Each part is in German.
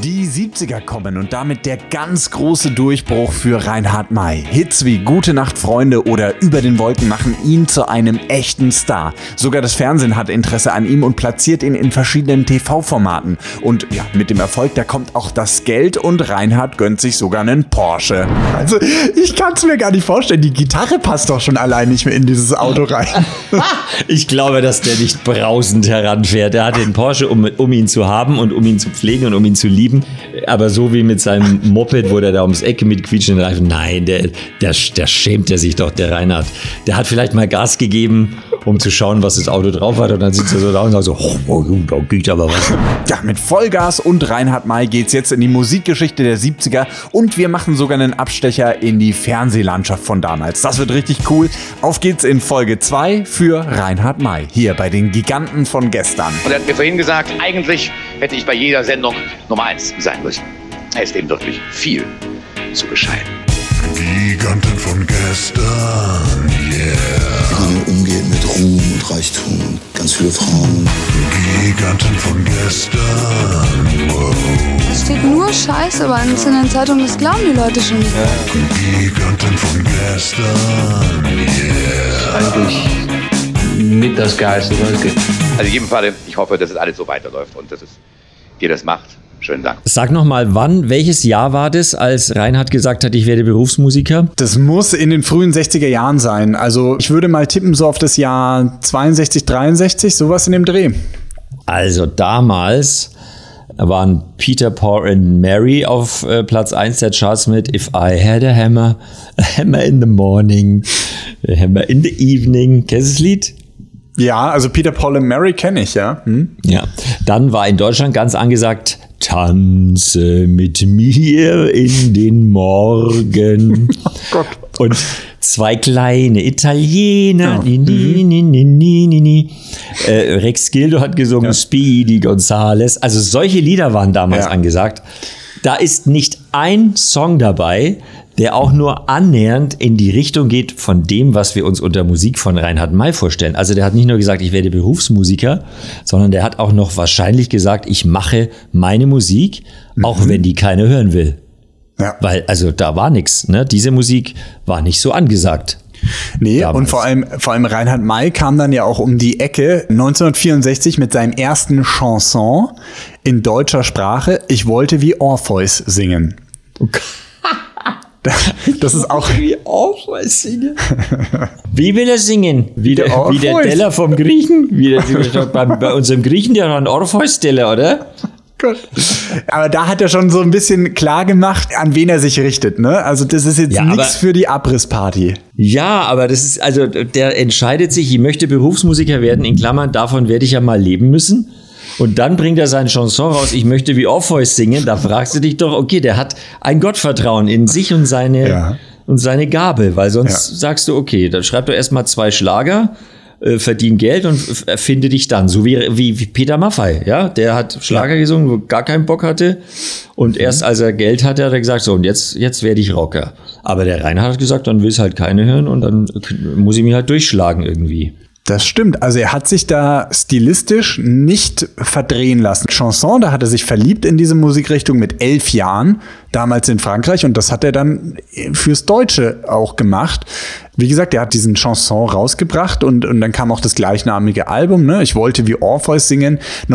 Die 70er kommen und damit der ganz große Durchbruch für Reinhard May. Hits wie Gute Nacht, Freunde oder Über den Wolken machen ihn zu einem echten Star. Sogar das Fernsehen hat Interesse an ihm und platziert ihn in verschiedenen TV-Formaten. Und ja, mit dem Erfolg, da kommt auch das Geld und Reinhard gönnt sich sogar einen Porsche. Also, ich kann es mir gar nicht vorstellen. Die Gitarre passt doch schon allein nicht mehr in dieses Auto rein. Ich glaube, dass der nicht brausend heranfährt. Er hat den Porsche, um ihn zu haben und um ihn zu pflegen und um ihn zu lieben. Aber so wie mit seinem Moped, wo der da ums Eck mit quietschenden Reifen, nein, der schämt er sich doch, der Reinhard. Der hat vielleicht mal Gas gegeben, um zu schauen, was das Auto drauf hat. Und dann sitzt er so da und sagt so, oh, da geht aber was. Ja, mit Vollgas und Reinhard May geht's jetzt in die Musikgeschichte der 70er und wir machen sogar einen Abstecher in die Fernsehlandschaft von damals. Das wird richtig cool. Auf geht's in Folge 2 für Reinhard May, hier bei den Giganten von gestern. Und er hat mir vorhin gesagt, eigentlich hätte ich bei jeder Sendung Nummer 1 sein müssen. Er ist eben wirklich viel zu bescheiden. Giganten von gestern, yeah. Wie man umgeht mit Ruhm und Reichtum und ganz viele Frauen. Giganten von gestern, wow. Es steht nur Scheiße bei uns in den Zeitungen, das glauben die Leute schon nicht. Giganten von gestern, yeah. Eigentlich mit das Geilste, was es gibt. Also in jedem Fall, ich hoffe, dass es alles so weiterläuft und dass es ihr das macht. Schönen Dank. Sag nochmal, welches Jahr war das, als Reinhard gesagt hat, ich werde Berufsmusiker? Das muss in den frühen 60er Jahren sein. Also ich würde mal tippen so auf das Jahr 62, 63, sowas in dem Dreh. Also damals waren Peter, Paul und Mary auf Platz 1 der Charts mit If I Had a Hammer in the Morning, a Hammer in the Evening. Kennst du das Lied? Ja, also Peter, Paul und Mary kenne ich, ja. Ja, dann war in Deutschland ganz angesagt, tanze mit mir in den Morgen. Oh Gott. Und zwei kleine Italiener. Rex Gildo hat gesungen, Speedy Gonzales. Also solche Lieder waren damals angesagt. Da ist nicht ein Song dabei, der auch nur annähernd in die Richtung geht von dem, was wir uns unter Musik von Reinhard May vorstellen. Also der hat nicht nur gesagt, ich werde Berufsmusiker, sondern der hat auch noch wahrscheinlich gesagt, ich mache meine Musik, auch wenn die keiner hören will. Ja. Weil, also da war nichts, ne? Diese Musik war nicht so angesagt. Nee, damals. Und vor allem Reinhard May kam dann ja auch um die Ecke 1964 mit seinem ersten Chanson in deutscher Sprache. Ich wollte wie Orpheus singen. Okay. Das ist auch wie Orpheus singen. Wie will er singen? Wie der Teller vom Griechen? Bei unserem Griechen, der hat einen Orpheus-Teller, oder? Gut. Aber da hat er schon so ein bisschen klar gemacht, an wen er sich richtet, ne? Also das ist jetzt nichts für die Abrissparty. Ja, aber das ist, also der entscheidet sich, ich möchte Berufsmusiker werden, in Klammern, davon werde ich ja mal leben müssen. Und dann bringt er seinen Chanson raus, ich möchte wie Orpheus singen. Da fragst du dich doch, okay, der hat ein Gottvertrauen in sich und seine Gabe. Weil sonst sagst du, okay, dann schreib doch erstmal 2 Schlager, verdien Geld und erfinde dich dann. So wie Peter Maffay, ja. Der hat Schlager gesungen, wo gar keinen Bock hatte. Und erst als er Geld hatte, hat er gesagt, so, und jetzt werde ich Rocker. Aber der Reinhard hat gesagt, dann will es halt keine hören und dann muss ich mich halt durchschlagen irgendwie. Das stimmt. Also er hat sich da stilistisch nicht verdrehen lassen. Chanson, da hat er sich verliebt in diese Musikrichtung mit 11 Jahren, damals in Frankreich. Und das hat er dann fürs Deutsche auch gemacht. Wie gesagt, er hat diesen Chanson rausgebracht und dann kam auch das gleichnamige Album, ne? Ich wollte wie Orpheus singen.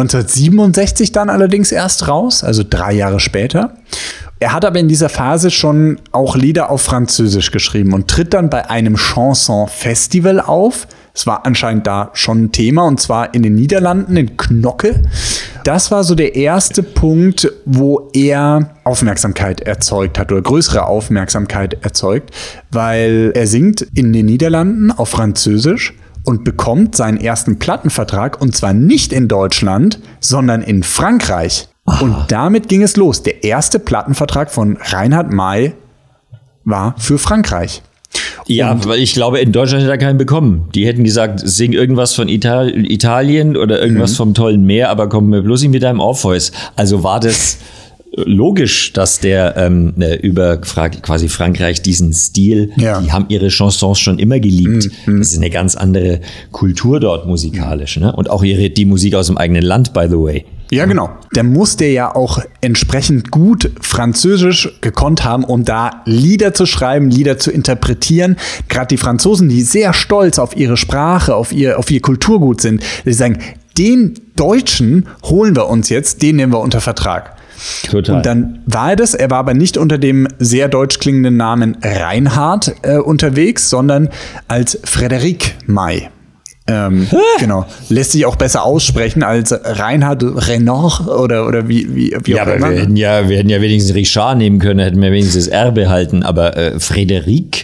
1967 dann allerdings erst raus, also 3 Jahre später. Er hat aber in dieser Phase schon auch Lieder auf Französisch geschrieben und tritt dann bei einem Chanson-Festival auf. Es war anscheinend da schon ein Thema, und zwar in den Niederlanden, in Knokke. Das war so der erste Punkt, wo er Aufmerksamkeit erzeugt hat oder größere Aufmerksamkeit erzeugt, weil er singt in den Niederlanden auf Französisch und bekommt seinen ersten Plattenvertrag, und zwar nicht in Deutschland, sondern in Frankreich. Aha. Und damit ging es los. Der erste Plattenvertrag von Reinhard May war für Frankreich. Ja, weil ich glaube, in Deutschland hätte er keinen bekommen. Die hätten gesagt, sing irgendwas von Italien oder irgendwas vom tollen Meer, aber komm mir bloß nicht mit deinem Orpheus. Also war das logisch, dass der über quasi Frankreich diesen Stil, die haben ihre Chansons schon immer geliebt. Das ist eine ganz andere Kultur dort musikalisch, ne? Und auch die Musik aus dem eigenen Land, by the way. Ja, genau. Der muss der ja auch entsprechend gut Französisch gekonnt haben, um da Lieder zu schreiben, Lieder zu interpretieren. Gerade die Franzosen, die sehr stolz auf ihre Sprache, auf ihr Kulturgut sind, die sagen, den Deutschen holen wir uns jetzt, den nehmen wir unter Vertrag. Total. Und dann war er das. Er war aber nicht unter dem sehr deutsch klingenden Namen Reinhard unterwegs, sondern als Frédéric May. Genau. Lässt sich auch besser aussprechen als Reinhard Renard oder wie auch ja, aber immer. wir hätten ja wenigstens Richard nehmen können, hätten wir wenigstens das R behalten, aber Frédéric,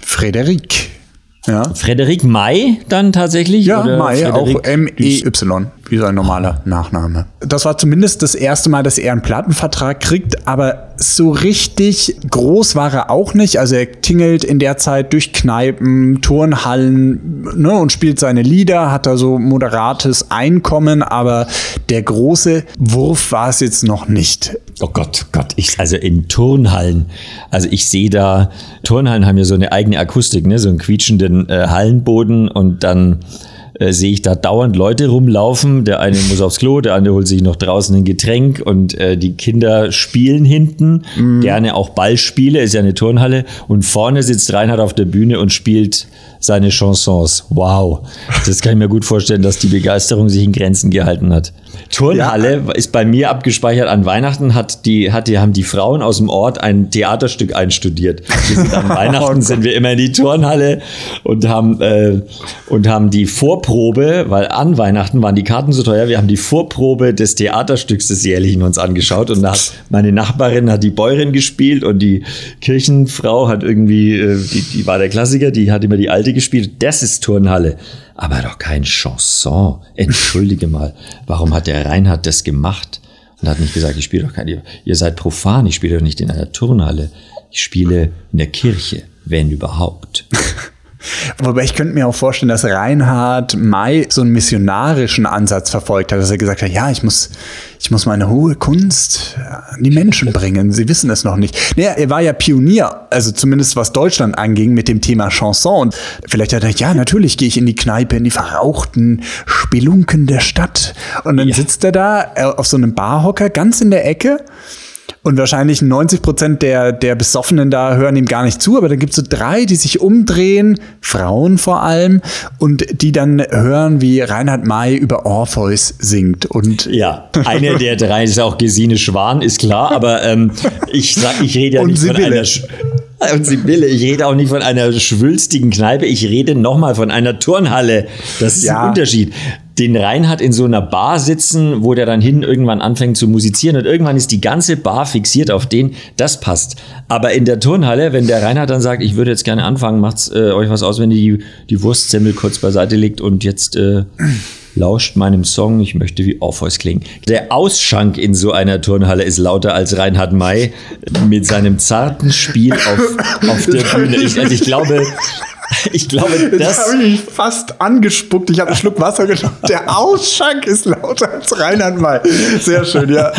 ja. Frédéric May dann tatsächlich? Ja, oder May, Frédéric auch M-E-Y, wie sein normaler Nachname. Das war zumindest das erste Mal, dass er einen Plattenvertrag kriegt, aber so richtig groß war er auch nicht. Also er tingelt in der Zeit durch Kneipen, Turnhallen, ne, und spielt seine Lieder, hat da so moderates Einkommen, aber der große Wurf war es jetzt noch nicht. Oh Gott, also in Turnhallen, also ich sehe da, Turnhallen haben ja so eine eigene Akustik, ne, so einen quietschenden Hallenboden und dann sehe ich da dauernd Leute rumlaufen. Der eine muss aufs Klo, der andere holt sich noch draußen ein Getränk und die Kinder spielen hinten, gerne auch Ballspiele, ist ja eine Turnhalle und vorne sitzt Reinhard auf der Bühne und spielt seine Chansons. Wow, das kann ich mir gut vorstellen, dass die Begeisterung sich in Grenzen gehalten hat. Turnhalle ist bei mir abgespeichert. An Weihnachten haben die Frauen aus dem Ort ein Theaterstück einstudiert. An Weihnachten sind wir immer in die Turnhalle und haben die Vorprobe, weil an Weihnachten waren die Karten so teuer, wir haben die Vorprobe des Theaterstücks des Jährlichen uns angeschaut und da hat meine Nachbarin die Bäuerin gespielt und die Kirchenfrau hat irgendwie, die war der Klassiker, die hat immer die Alte gespielt. Das ist Turnhalle. Aber doch kein Chanson. Entschuldige mal, warum hat der Reinhard das gemacht? Und hat nicht gesagt, ich spiele doch keine, ihr seid profan, ich spiele doch nicht in einer Turnhalle. Ich spiele in der Kirche, wenn überhaupt. Wobei ich könnte mir auch vorstellen, dass Reinhard May so einen missionarischen Ansatz verfolgt hat, dass er gesagt hat, ja, ich muss meine hohe Kunst an die Menschen bringen. Sie wissen es noch nicht. Naja, er war ja Pionier, also zumindest was Deutschland anging mit dem Thema Chanson. Und vielleicht hat er gesagt, ja, natürlich gehe ich in die Kneipe, in die verrauchten Spelunken der Stadt. Und dann sitzt er da auf so einem Barhocker ganz in der Ecke. Und wahrscheinlich 90% der Besoffenen da hören ihm gar nicht zu, aber dann gibt es so 3, die sich umdrehen, Frauen vor allem, und die dann hören, wie Reinhard May über Orpheus singt. Und ja, eine der 3 ist auch Gesine Schwan, ist klar, aber ich rede ja nicht von einer... Und Sibylle, ich rede auch nicht von einer schwülstigen Kneipe, ich rede nochmal von einer Turnhalle. Das ist ein Unterschied. Den Reinhard in so einer Bar sitzen, wo der dann irgendwann anfängt zu musizieren und irgendwann ist die ganze Bar fixiert auf den, das passt. Aber in der Turnhalle, wenn der Reinhard dann sagt, ich würde jetzt gerne anfangen, macht's euch was aus, wenn ihr die Wurstsemmel kurz beiseite legt und jetzt lauscht meinem Song, ich möchte wie Orpheus klingen. Der Ausschank in so einer Turnhalle ist lauter als Reinhard May mit seinem zarten Spiel auf der Bühne. Ich glaube, das habe ich mich fast angespuckt. Ich habe einen Schluck Wasser genommen. Der Ausschank ist lauter als Reinhard May. Sehr schön, ja.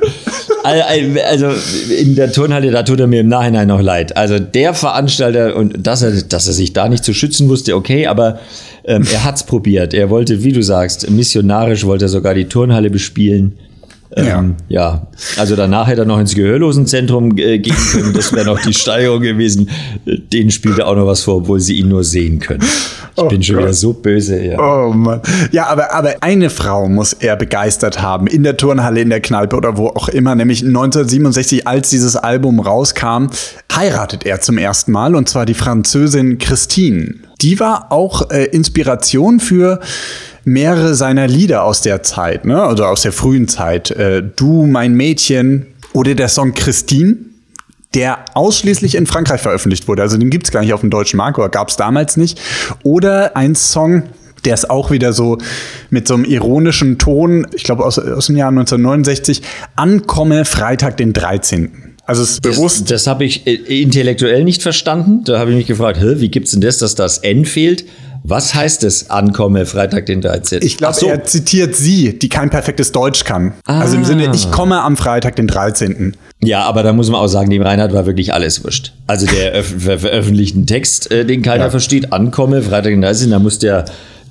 Also in der Turnhalle, da tut er mir im Nachhinein noch leid. Also der Veranstalter, und dass er sich da nicht zu schützen wusste, okay, aber er hat's probiert. Er wollte, wie du sagst, missionarisch wollte er sogar die Turnhalle bespielen. Ja, also danach hätte er noch ins Gehörlosenzentrum gehen können. Das wäre noch die Steigerung gewesen. Denen spielt er auch noch was vor, obwohl sie ihn nur sehen können. Ich bin schon wieder so böse. Ja. Oh Mann. Ja, aber eine Frau muss er begeistert haben. In der Turnhalle, in der Kneipe oder wo auch immer. Nämlich 1967, als dieses Album rauskam, heiratet er zum ersten Mal. Und zwar die Französin Christine. Die war auch Inspiration für mehrere seiner Lieder aus der Zeit, ne? Also aus der frühen Zeit. Du, mein Mädchen oder der Song Christine, der ausschließlich in Frankreich veröffentlicht wurde. Also den gibt's gar nicht auf dem deutschen Markt, oder gab's damals nicht. Oder ein Song, der ist auch wieder so mit so einem ironischen Ton, ich glaube aus dem Jahr 1969, Ankomme Freitag den 13. Also es ist bewusst. Das habe ich intellektuell nicht verstanden. Da habe ich mich gefragt, wie gibt's denn das, dass das N fehlt? Was heißt es, Ankomme Freitag den 13.? Ich glaube, er zitiert sie, die kein perfektes Deutsch kann. Also im Sinne, ich komme am Freitag den 13. Ja, aber da muss man auch sagen, dem Reinhard war wirklich alles wurscht. Also der veröffentlichten Text, den keiner versteht, Ankomme Freitag den 13., da muss der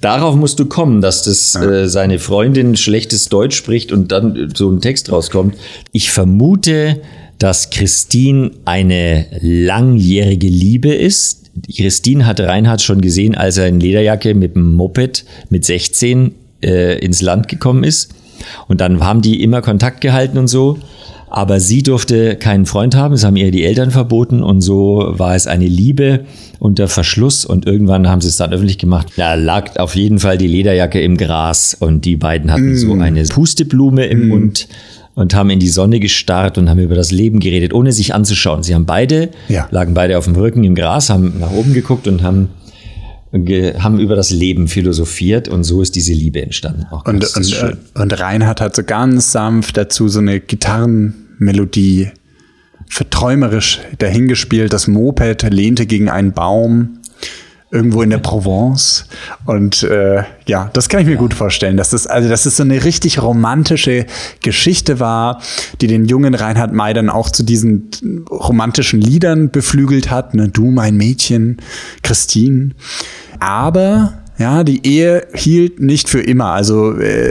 darauf musst du kommen, dass das seine Freundin schlechtes Deutsch spricht und dann so ein Text rauskommt. Ich vermute, dass Christine eine langjährige Liebe ist. Christine hat Reinhard schon gesehen, als er in Lederjacke mit dem Moped mit 16 ins Land gekommen ist. Und dann haben die immer Kontakt gehalten und so. Aber sie durfte keinen Freund haben, das haben ihr die Eltern verboten und so war es eine Liebe unter Verschluss und irgendwann haben sie es dann öffentlich gemacht. Da lag auf jeden Fall die Lederjacke im Gras und die beiden hatten so eine Pusteblume im Mund und haben in die Sonne gestarrt und haben über das Leben geredet, ohne sich anzuschauen. Sie haben lagen beide auf dem Rücken im Gras, haben nach oben geguckt und haben über das Leben philosophiert und so ist diese Liebe entstanden. Und Reinhard hat so ganz sanft dazu so eine Gitarrenmelodie verträumerisch dahingespielt. Das Moped lehnte gegen einen Baum irgendwo in der Provence und das kann ich mir gut vorstellen, dass das so eine richtig romantische Geschichte war, die den jungen Reinhard May dann auch zu diesen romantischen Liedern beflügelt hat, ne? Du, mein Mädchen, Christine. Aber die Ehe hielt nicht für immer. Also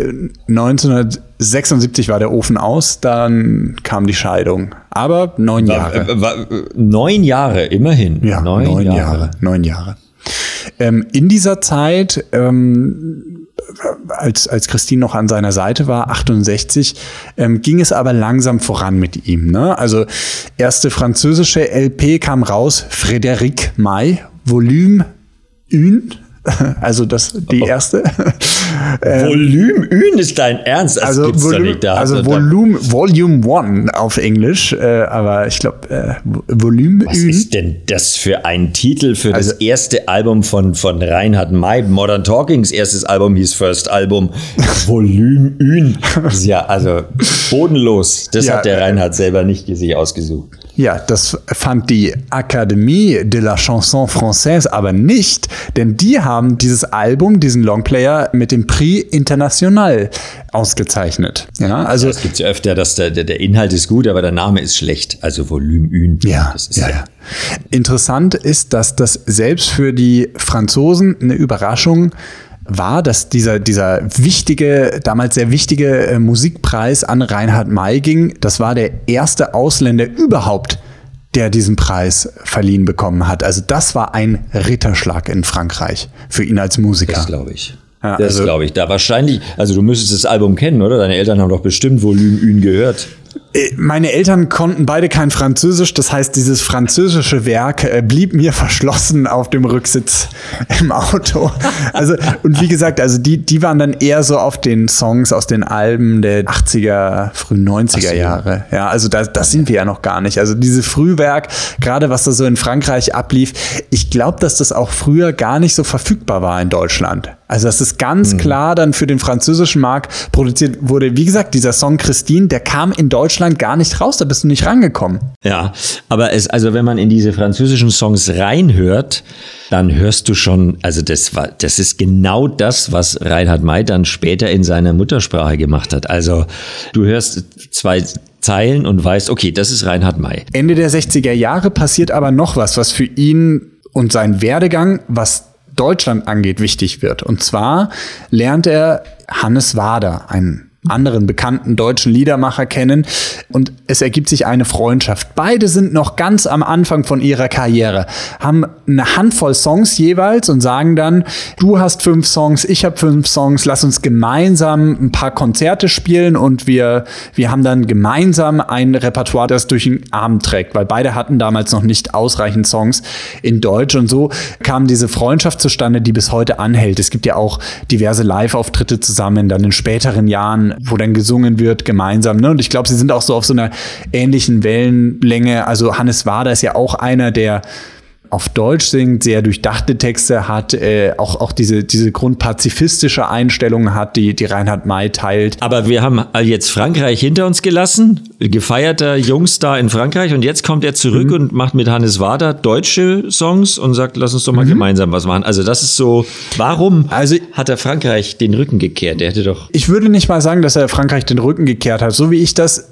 1976 war der Ofen aus, dann kam die Scheidung. Aber 9 Jahre. 9 Jahre, immerhin. Ja, 9 Jahre. 9 Jahre. In dieser Zeit, als Christine noch an seiner Seite war, 68, ging es aber langsam voran mit ihm. Ne? Also erste französische LP kam raus, Frédéric May, Volume 1. Also die erste. Volume 1 ist dein Ernst? Das gibt's doch nicht da. Also Volume 1 auf Englisch, aber ich glaube Volume 1. Was ist denn das für ein Titel für das erste Album von Reinhard May? Modern Talkings erstes Album hieß First Album. Volume 1. Ja, also bodenlos. Das hat der Reinhard selber nicht sich ausgesucht. Ja, das fand die Académie de la Chanson Française aber nicht, denn die haben dieses Album, diesen Longplayer mit dem Prix International ausgezeichnet. Ja, also es gibt ja öfter, dass der Inhalt ist gut, aber der Name ist schlecht. Also Volume 1. Ja. Interessant ist, dass das selbst für die Franzosen eine Überraschung war, dass dieser damals sehr wichtige Musikpreis an Reinhard May ging. Das war der erste Ausländer überhaupt, der diesen Preis verliehen bekommen hat. Also das war ein Ritterschlag in Frankreich für ihn als Musiker. Das glaube ich. Ja, das glaube ich. Da wahrscheinlich, also du müsstest das Album kennen, oder? Deine Eltern haben doch bestimmt Volume 1 gehört. Meine Eltern konnten beide kein Französisch, das heißt, dieses französische Werk blieb mir verschlossen auf dem Rücksitz im Auto. Also, und wie gesagt, also die waren dann eher so auf den Songs aus den Alben der 80er, frühen 90er Jahre. Ja, also das sind wir ja noch gar nicht. Also dieses Frühwerk, gerade was da so in Frankreich ablief, ich glaube, dass das auch früher gar nicht so verfügbar war in Deutschland. Also dass es ganz klar dann für den französischen Markt produziert wurde. Wie gesagt, dieser Song Christine, der kam in Deutschland gar nicht raus, da bist du nicht rangekommen. Ja, aber also wenn man in diese französischen Songs reinhört, dann hörst du schon, also das ist genau das, was Reinhard May dann später in seiner Muttersprache gemacht hat. Also du hörst 2 Zeilen und weißt, okay, das ist Reinhard May. Ende der 60er Jahre passiert aber noch was für ihn und seinen Werdegang, was Deutschland angeht, wichtig wird. Und zwar lernt er Hannes Wader, einen anderen bekannten deutschen Liedermacher, kennen und es ergibt sich eine Freundschaft. Beide sind noch ganz am Anfang von ihrer Karriere, haben eine Handvoll Songs jeweils und sagen dann, du hast 5 Songs, ich habe 5 Songs, lass uns gemeinsam ein paar Konzerte spielen und wir haben dann gemeinsam ein Repertoire, das durch den Abend trägt, weil beide hatten damals noch nicht ausreichend Songs in Deutsch und so kam diese Freundschaft zustande, die bis heute anhält. Es gibt ja auch diverse Live-Auftritte zusammen, dann in späteren Jahren, wo dann gesungen wird gemeinsam. Ne? Und ich glaube, sie sind auch so auf so einer ähnlichen Wellenlänge. Also Hannes Wader ist ja auch einer, der auf Deutsch singt, sehr durchdachte Texte hat, auch diese grundpazifistische Einstellung hat, die Reinhard May teilt. Aber wir haben jetzt Frankreich hinter uns gelassen, gefeierter Jungstar in Frankreich und jetzt kommt er zurück und macht mit Hannes Wader deutsche Songs und sagt, lass uns doch mal gemeinsam was machen. Also das ist so, warum hat er Frankreich den Rücken gekehrt? Der hätte doch... Ich würde nicht mal sagen, dass er Frankreich den Rücken gekehrt hat. So wie ich das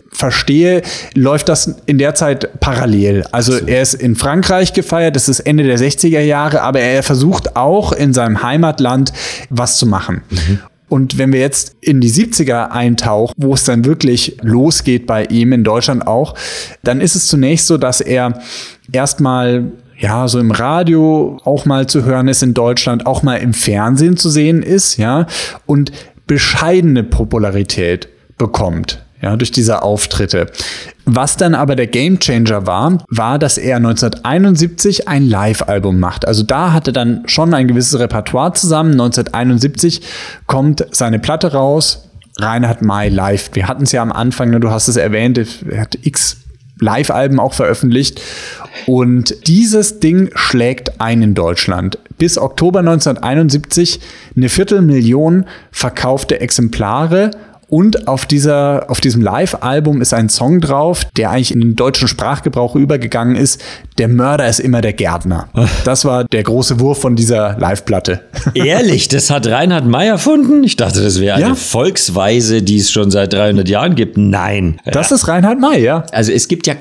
verstehe, läuft das in der Zeit parallel. Also er ist in Frankreich gefeiert, das ist Ende der 60er Jahre, aber er versucht auch in seinem Heimatland was zu machen. Und wenn wir jetzt in die 70er eintauchen, wo es dann wirklich losgeht bei ihm, in Deutschland auch, dann ist es zunächst so, dass er erstmal so im Radio auch mal zu hören ist in Deutschland, auch mal im Fernsehen zu sehen ist, und bescheidene Popularität bekommt, durch diese Auftritte. Was dann aber der Gamechanger war, dass er 1971 ein Live-Album macht. Also da hatte dann schon ein gewisses Repertoire zusammen. 1971 kommt seine Platte raus, Reinhard Mey live. Wir hatten es ja am Anfang, du hast es erwähnt, er hat x Live-Alben auch veröffentlicht. Und dieses Ding schlägt ein in Deutschland. Bis Oktober 1971 eine 250.000 verkaufte Exemplare. Und auf diesem Live-Album ist ein Song drauf, der eigentlich in den deutschen Sprachgebrauch übergegangen ist. Der Mörder ist immer der Gärtner. Das war der große Wurf von dieser Live-Platte. Ehrlich, das hat Reinhard Mey erfunden? Ich dachte, das wäre eine Volksweise, die es schon seit 300 Jahren gibt. Nein. Das ist Reinhard Mey, ja. Also es gibt ja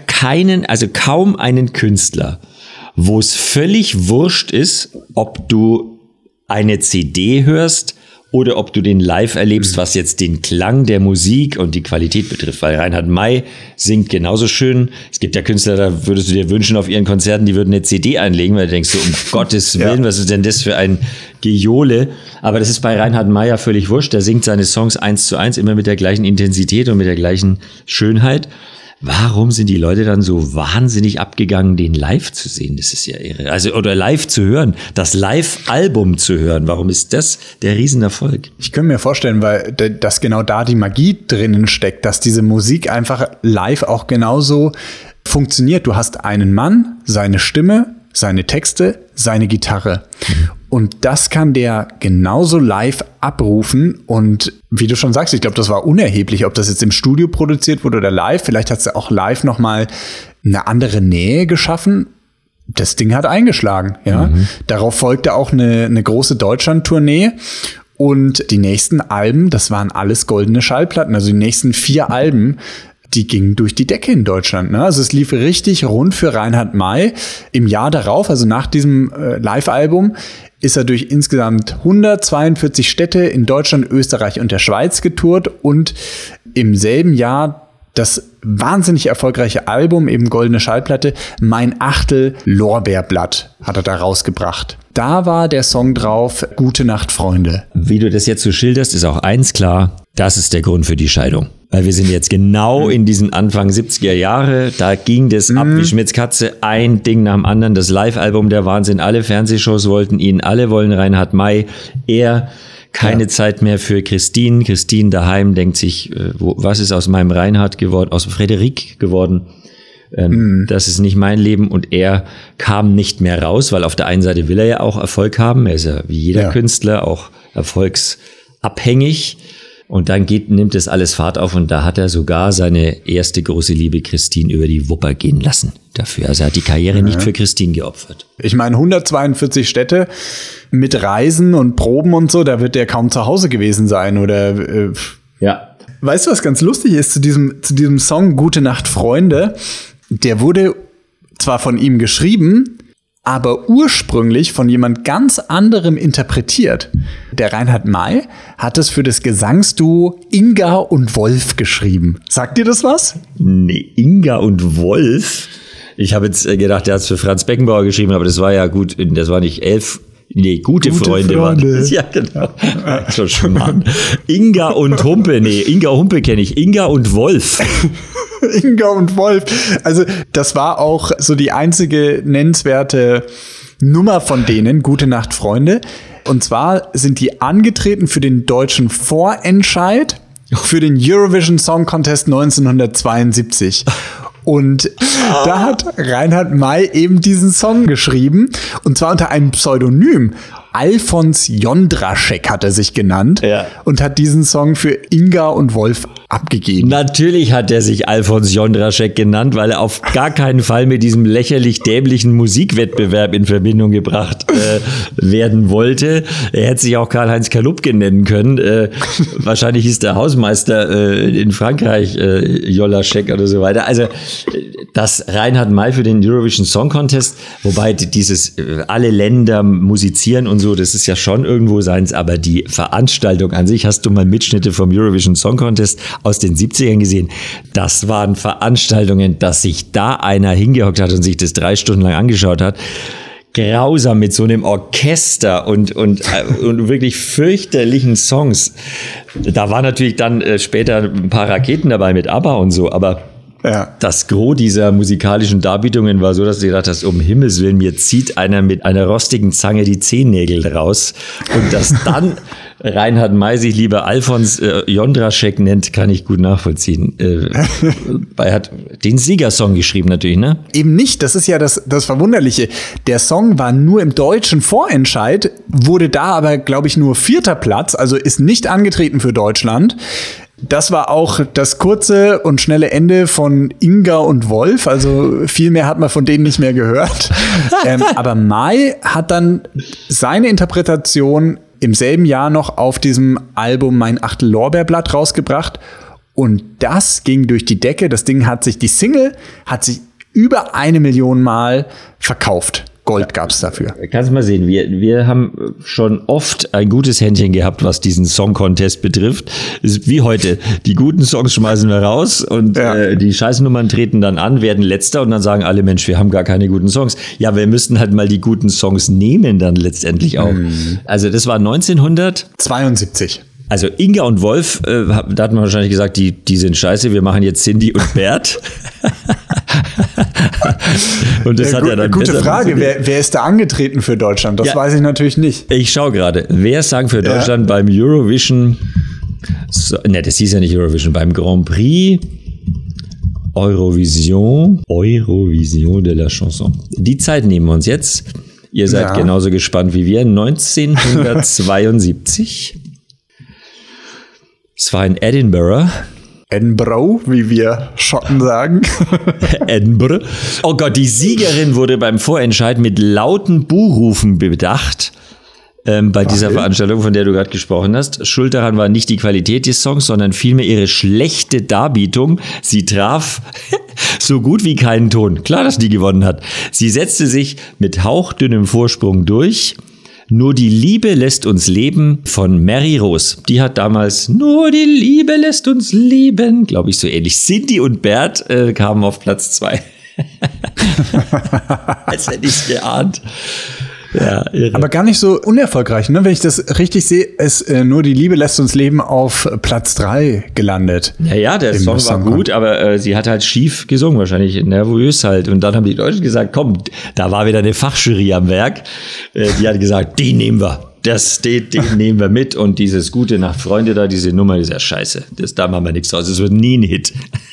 kaum einen Künstler, wo es völlig wurscht ist, ob du eine CD hörst oder ob du den live erlebst, was jetzt den Klang der Musik und die Qualität betrifft. Weil Reinhard Mey singt genauso schön. Es gibt ja Künstler, da würdest du dir wünschen auf ihren Konzerten, die würden eine CD einlegen, weil du denkst so, um Gottes Willen, was ist denn das für ein Gejohle? Aber das ist bei Reinhard Mey ja völlig wurscht. Der singt seine Songs 1:1, immer mit der gleichen Intensität und mit der gleichen Schönheit. Warum sind die Leute dann so wahnsinnig abgegangen, den live zu sehen? Das ist ja irre. Also, oder live zu hören, das Live-Album zu hören. Warum ist das der Riesenerfolg? Ich könnte mir vorstellen, weil dass genau da die Magie drinnen steckt, dass diese Musik einfach live auch genauso funktioniert. Du hast einen Mann, seine Stimme, seine Texte, seine Gitarre. Und das kann der genauso live abrufen. Und wie du schon sagst, ich glaube, das war unerheblich, ob das jetzt im Studio produziert wurde oder live. Vielleicht hat es auch live nochmal eine andere Nähe geschaffen. Das Ding hat eingeschlagen. Darauf folgte auch eine große Deutschland-Tournee. Und die nächsten Alben, das waren alles goldene Schallplatten. Also die nächsten 4 Alben, die gingen durch die Decke in Deutschland. Also es lief richtig rund für Reinhard Mey. Im Jahr darauf, also nach diesem Live-Album, ist er durch insgesamt 142 Städte in Deutschland, Österreich und der Schweiz getourt und im selben Jahr das wahnsinnig erfolgreiche Album, eben Goldene Schallplatte, Mein Achtel Lorbeerblatt, hat er da rausgebracht. Da war der Song drauf, Gute Nacht, Freunde. Wie du das jetzt so schilderst, ist auch eins klar, das ist der Grund für die Scheidung. Weil wir sind jetzt genau in diesen Anfang 70er Jahre, da ging das ab wie Schmitz Katze, ein Ding nach dem anderen, das Live-Album der Wahnsinn, alle Fernsehshows wollten ihn, alle wollen Reinhard Mey, keine Zeit mehr für Christine. Christine daheim denkt sich, was ist aus meinem Reinhard geworden, aus Frederik geworden? Das ist nicht mein Leben. Und er kam nicht mehr raus, weil auf der einen Seite will er ja auch Erfolg haben. Er ist ja wie jeder Künstler auch erfolgsabhängig. Und dann nimmt es alles Fahrt auf und da hat er sogar seine erste große Liebe Christine über die Wupper gehen lassen dafür. Also er hat die Karriere nicht für Christine geopfert. Ich meine, 142 Städte mit Reisen und Proben und so, da wird der kaum zu Hause gewesen sein oder Weißt du, was ganz lustig ist zu diesem Song Gute Nacht, Freunde? Der wurde zwar von ihm geschrieben, aber ursprünglich von jemand ganz anderem interpretiert. Der Reinhard Mey hat es für das Gesangsduo Inga und Wolf geschrieben. Sagt dir das was? Nee, Inga und Wolf? Ich habe jetzt gedacht, der hat es für Franz Beckenbauer geschrieben, aber das war ja gut, das war nicht 11... Nee, gute Freunde waren das. Ja, genau. Schon Mann. Inga und Humpe. Nee, Inga Humpe kenne ich. Inga und Wolf. Inga und Wolf. Also, das war auch so die einzige nennenswerte Nummer von denen, Gute Nacht, Freunde. Und zwar sind die angetreten für den deutschen Vorentscheid für den Eurovision Song Contest 1972. Und da hat Reinhard Mey eben diesen Song geschrieben, und zwar unter einem Pseudonym. Alfons Jondraschek hat er sich genannt und hat diesen Song für Inga und Wolf abgegeben. Natürlich hat er sich Alfons Jondraschek genannt, weil er auf gar keinen Fall mit diesem lächerlich dämlichen Musikwettbewerb in Verbindung gebracht werden wollte. Er hätte sich auch Karl-Heinz Kalupke nennen können. Wahrscheinlich hieß der Hausmeister in Frankreich Jolaschek oder so weiter. Also das Reinhard May für den Eurovision Song Contest, wobei dieses alle Länder musizieren und so, das ist ja schon irgendwo seins, aber die Veranstaltung an sich, hast du mal Mitschnitte vom Eurovision Song Contest aus den 70ern gesehen? Das waren Veranstaltungen, dass sich da einer hingehockt hat und sich das 3 Stunden lang angeschaut hat. Grausam mit so einem Orchester und wirklich fürchterlichen Songs. Da war natürlich dann später ein paar Raketen dabei mit ABBA und so, aber das Gros dieser musikalischen Darbietungen war so, dass du gedacht hast, um Himmels Willen, mir zieht einer mit einer rostigen Zange die Zehennägel raus. Und dass dann Reinhard May sich lieber Alfons Jondraschek nennt, kann ich gut nachvollziehen. Er hat den Siegersong geschrieben natürlich, ne? Eben nicht, das ist ja das Verwunderliche. Der Song war nur im deutschen Vorentscheid, wurde da aber, glaube ich, nur 4. Platz, also ist nicht angetreten für Deutschland. Das war auch das kurze und schnelle Ende von Inga und Wolf. Also viel mehr hat man von denen nicht mehr gehört. Aber May hat dann seine Interpretation im selben Jahr noch auf diesem Album Mein Achtel Lorbeerblatt rausgebracht. Und das ging durch die Decke. Die Single hat sich über 1 Million Mal verkauft. Gold gab's dafür. Kannst du mal sehen, wir haben schon oft ein gutes Händchen gehabt, was diesen Song-Contest betrifft. Ist wie heute. Die guten Songs schmeißen wir raus und die Scheißnummern treten dann an, werden letzter und dann sagen alle, Mensch, wir haben gar keine guten Songs. Ja, wir müssten halt mal die guten Songs nehmen dann letztendlich auch. Also das war 1972. Also Inga und Wolf, da hat man wahrscheinlich gesagt, die sind scheiße, wir machen jetzt Cindy und Bert. Und das hat ja dann gute Frage, wer ist da angetreten für Deutschland? Das weiß ich natürlich nicht. Ich schaue gerade, wer sang für Deutschland beim Eurovision, das hieß ja nicht Eurovision, beim Grand Prix Eurovision de la Chanson. Die Zeit nehmen wir uns jetzt. Ihr seid genauso gespannt wie wir. 1972. Es war in Edinburgh. Edinburgh, wie wir Schotten sagen. Edinburgh. Oh Gott, die Siegerin wurde beim Vorentscheid mit lauten Buhrufen bedacht. Bei dieser Veranstaltung, von der du gerade gesprochen hast. Schuld daran war nicht die Qualität des Songs, sondern vielmehr ihre schlechte Darbietung. Sie traf so gut wie keinen Ton. Klar, dass die gewonnen hat. Sie setzte sich mit hauchdünnem Vorsprung durch. Nur die Liebe lässt uns leben von Mary Rose. Die hat damals Nur die Liebe lässt uns leben, glaube ich, so ähnlich. Cindy und Bert kamen auf Platz 2. Als hätte ich es geahnt. Ja, irre. Aber gar nicht so unerfolgreich, ne? Wenn ich das richtig sehe, ist Nur die Liebe lässt uns leben auf Platz 3 gelandet. Ja, der Song war gut, aber sie hat halt schief gesungen, wahrscheinlich nervös halt. Und dann haben die Deutschen gesagt, komm, da war wieder eine Fachjury am Werk. Die hat gesagt, die nehmen wir. Den nehmen wir mit. Und dieses Gute Nacht, Freunde da, diese Nummer ist ja scheiße. Da machen wir nichts draus. Es wird nie ein Hit.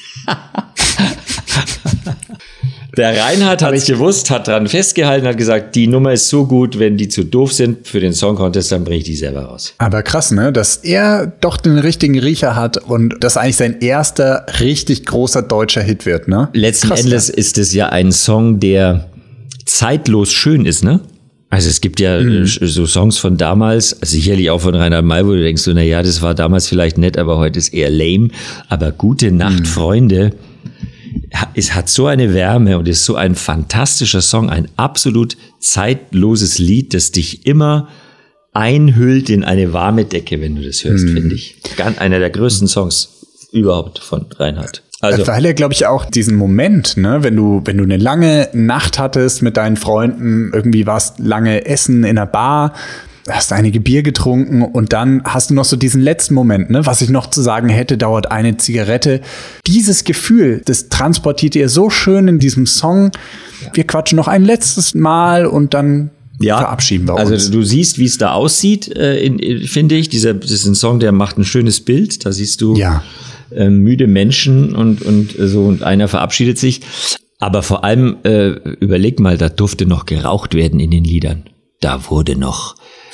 Der Reinhard hat es gewusst, hat dran festgehalten, hat gesagt, die Nummer ist so gut, wenn die zu doof sind für den Song Contest, dann bringe ich die selber raus. Aber krass, ne, dass er doch den richtigen Riecher hat und das eigentlich sein erster richtig großer deutscher Hit wird, ne? Letzten Endes ist es ja ein Song, der zeitlos schön ist, ne? Also es gibt ja so Songs von damals, sicherlich auch von Reinhard May, wo du denkst, so, na ja, das war damals vielleicht nett, aber heute ist eher lame. Aber Gute Nacht, Freunde, es hat so eine Wärme und ist so ein fantastischer Song, ein absolut zeitloses Lied, das dich immer einhüllt in eine warme Decke, wenn du das hörst, finde ich. Einer der größten Songs überhaupt von Reinhard. Also, weil er, glaube ich, auch diesen Moment, ne, wenn du eine lange Nacht hattest mit deinen Freunden, irgendwie warst lange essen in einer Bar, hast einige Bier getrunken und dann hast du noch so diesen letzten Moment, ne, was ich noch zu sagen hätte, dauert eine Zigarette. Dieses Gefühl, das transportiert ihr so schön in diesem Song. Wir quatschen noch ein letztes Mal und dann verabschieden wir uns. Also du siehst, wie es da aussieht, finde ich. Das ist ein Song, der macht ein schönes Bild. Da siehst du müde Menschen und so und einer verabschiedet sich. Aber vor allem, überleg mal, da durfte noch geraucht werden in den Liedern. Da wurde noch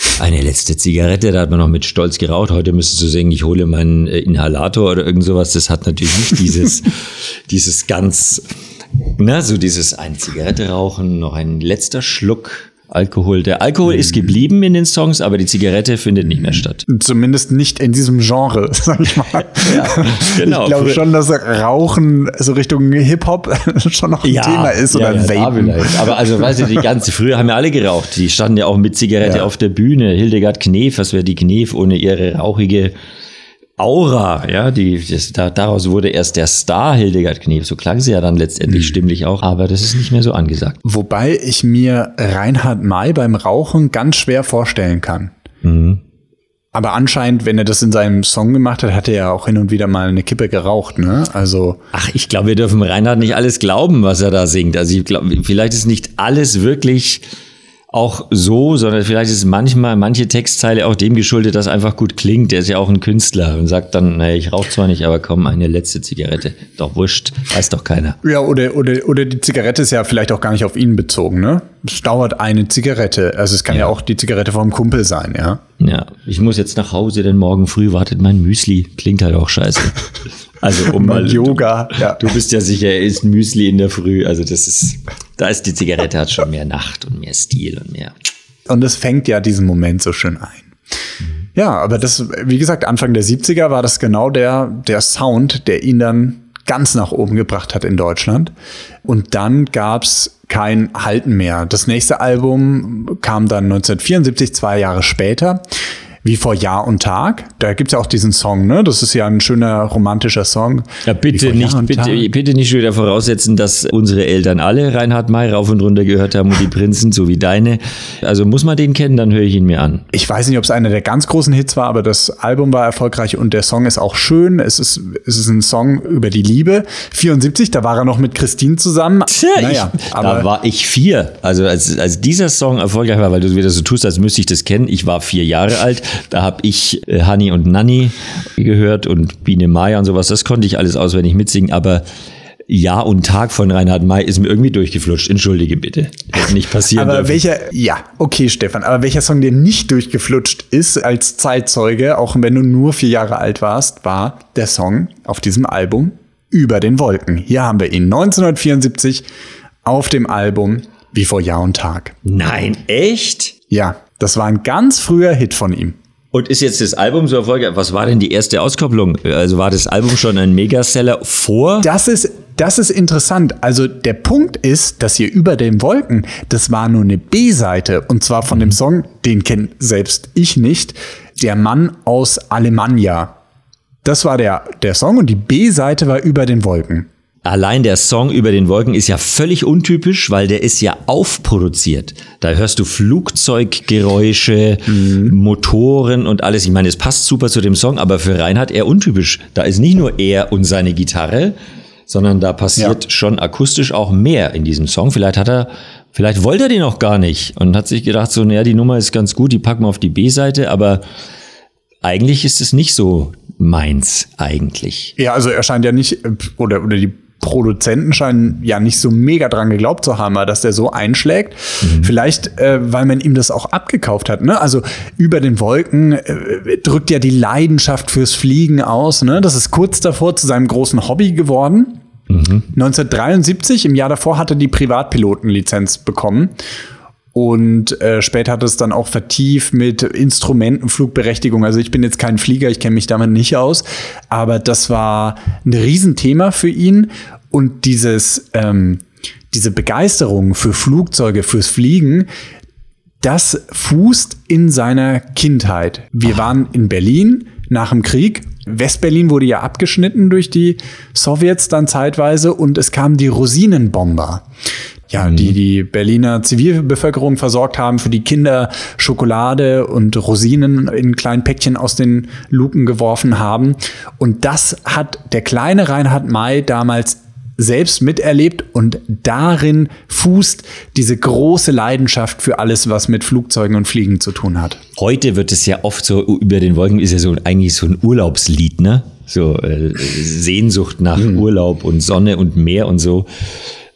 Eine letzte Zigarette, da hat man noch mit Stolz geraucht. Heute müsstest du sagen, ich hole meinen Inhalator oder irgend sowas. Das hat natürlich nicht dieses ganz, so dieses eine Zigarette rauchen, noch ein letzter Schluck Alkohol. Der Alkohol ist geblieben in den Songs, aber die Zigarette findet nicht mehr statt. Zumindest nicht in diesem Genre, sag ich mal. Ja, genau. Ich glaube schon, dass Rauchen so Richtung Hip-Hop schon noch ein Thema ist oder Vapen. Aber also, weißt du, früher haben ja alle geraucht. Die standen ja auch mit Zigarette auf der Bühne. Hildegard Knef, was wäre die Knef ohne ihre rauchige Aura, ja, daraus wurde erst der Star Hildegard Knef. So klang sie ja dann letztendlich stimmlich auch, aber das ist nicht mehr so angesagt. Wobei ich mir Reinhard May beim Rauchen ganz schwer vorstellen kann. Aber anscheinend, wenn er das in seinem Song gemacht hat, hat er ja auch hin und wieder mal eine Kippe geraucht, ne? Also. Ach, ich glaube, wir dürfen Reinhard nicht alles glauben, was er da singt. Also ich glaube, vielleicht ist nicht alles wirklich auch so, sondern vielleicht ist manchmal manche Textzeile auch dem geschuldet, dass einfach gut klingt. Der ist ja auch ein Künstler und sagt dann, naja, ich rauche zwar nicht, aber komm, eine letzte Zigarette. Doch wurscht, weiß doch keiner. Ja, oder die Zigarette ist ja vielleicht auch gar nicht auf ihn bezogen, ne? Es dauert eine Zigarette. Also es kann ja auch die Zigarette vom Kumpel sein, ja? Ja, ich muss jetzt nach Hause, denn morgen früh wartet mein Müsli. Klingt halt auch scheiße. Also mal Yoga. Du bist ja sicher, er isst Müsli in der Früh. Also da ist die Zigarette, hat schon mehr Nacht und mehr Stil und mehr. Und es fängt ja diesen Moment so schön ein. Ja, aber das, wie gesagt, Anfang der 70er war das genau der Sound, der ihn dann ganz nach oben gebracht hat in Deutschland. Und dann gab's kein Halten mehr. Das nächste Album kam dann 1974, 2 Jahre später. Wie vor Jahr und Tag. Da gibt's ja auch diesen Song, ne? Das ist ja ein schöner romantischer Song. Ja, bitte nicht schon wieder voraussetzen, dass unsere Eltern alle Reinhard May rauf und runter gehört haben und die Prinzen, so wie deine. Also muss man den kennen, dann höre ich ihn mir an. Ich weiß nicht, ob es einer der ganz großen Hits war, aber das Album war erfolgreich und der Song ist auch schön. Es ist ein Song über die Liebe. 74, da war er noch mit Christine zusammen. Da war ich 4. Also als dieser Song erfolgreich war, weil du wieder so tust, als müsste ich das kennen. Ich war 4 Jahre alt. Da habe ich Hanni und Nanni gehört und Biene Maya und sowas. Das konnte ich alles auswendig mitsingen, aber Jahr und Tag von Reinhard May ist mir irgendwie durchgeflutscht. Entschuldige bitte. Hätte nicht passieren aber dürfen. Stefan, aber welcher Song, der nicht durchgeflutscht ist als Zeitzeuge, auch wenn du nur 4 Jahre alt warst, war der Song auf diesem Album Über den Wolken. Hier haben wir ihn 1974 auf dem Album Wie vor Jahr und Tag. Nein, echt? Ja, das war ein ganz früher Hit von ihm. Und ist jetzt das Album so erfolgreich? Was war denn die erste Auskopplung? Also war das Album schon ein Megaseller vor? Das ist interessant. Also der Punkt ist, dass hier Über den Wolken, das war nur eine B-Seite. Und zwar von dem Song, den kennt selbst ich nicht, Der Mann aus Alemannia. Das war der Song und die B-Seite war Über den Wolken. Allein der Song Über den Wolken ist ja völlig untypisch, weil der ist ja aufproduziert. Da hörst du Flugzeuggeräusche, Motoren und alles. Ich meine, es passt super zu dem Song, aber für Reinhard eher untypisch. Da ist nicht nur er und seine Gitarre, sondern da passiert schon akustisch auch mehr in diesem Song. Vielleicht wollte er den auch gar nicht und hat sich gedacht, so, naja, die Nummer ist ganz gut, die packen wir auf die B-Seite, aber eigentlich ist es nicht so meins eigentlich. Ja, also er scheint ja nicht, oder die Produzenten scheinen ja nicht so mega dran geglaubt zu haben, dass der so einschlägt. Vielleicht, weil man ihm das auch abgekauft hat. Ne? Also Über den Wolken drückt ja die Leidenschaft fürs Fliegen aus. Ne? Das ist kurz davor zu seinem großen Hobby geworden. 1973, im Jahr davor, hat er die Privatpilotenlizenz bekommen. Und später hat es dann auch vertieft mit Instrumentenflugberechtigung. Also ich bin jetzt kein Flieger, ich kenne mich damit nicht aus. Aber das war ein Riesenthema für ihn. Und diese Begeisterung für Flugzeuge, fürs Fliegen, das fußt in seiner Kindheit. Wir waren in Berlin nach dem Krieg. Westberlin wurde ja abgeschnitten durch die Sowjets dann zeitweise. Und es kamen die Rosinenbomber. Ja, die Berliner Zivilbevölkerung versorgt haben, für die Kinder Schokolade und Rosinen in kleinen Päckchen aus den Luken geworfen haben. Und das hat der kleine Reinhard May damals selbst miterlebt und darin fußt diese große Leidenschaft für alles, was mit Flugzeugen und Fliegen zu tun hat. Heute wird es ja oft so, Über den Wolken ist ja so eigentlich so ein Urlaubslied, ne? So Sehnsucht nach Urlaub und Sonne und Meer und so.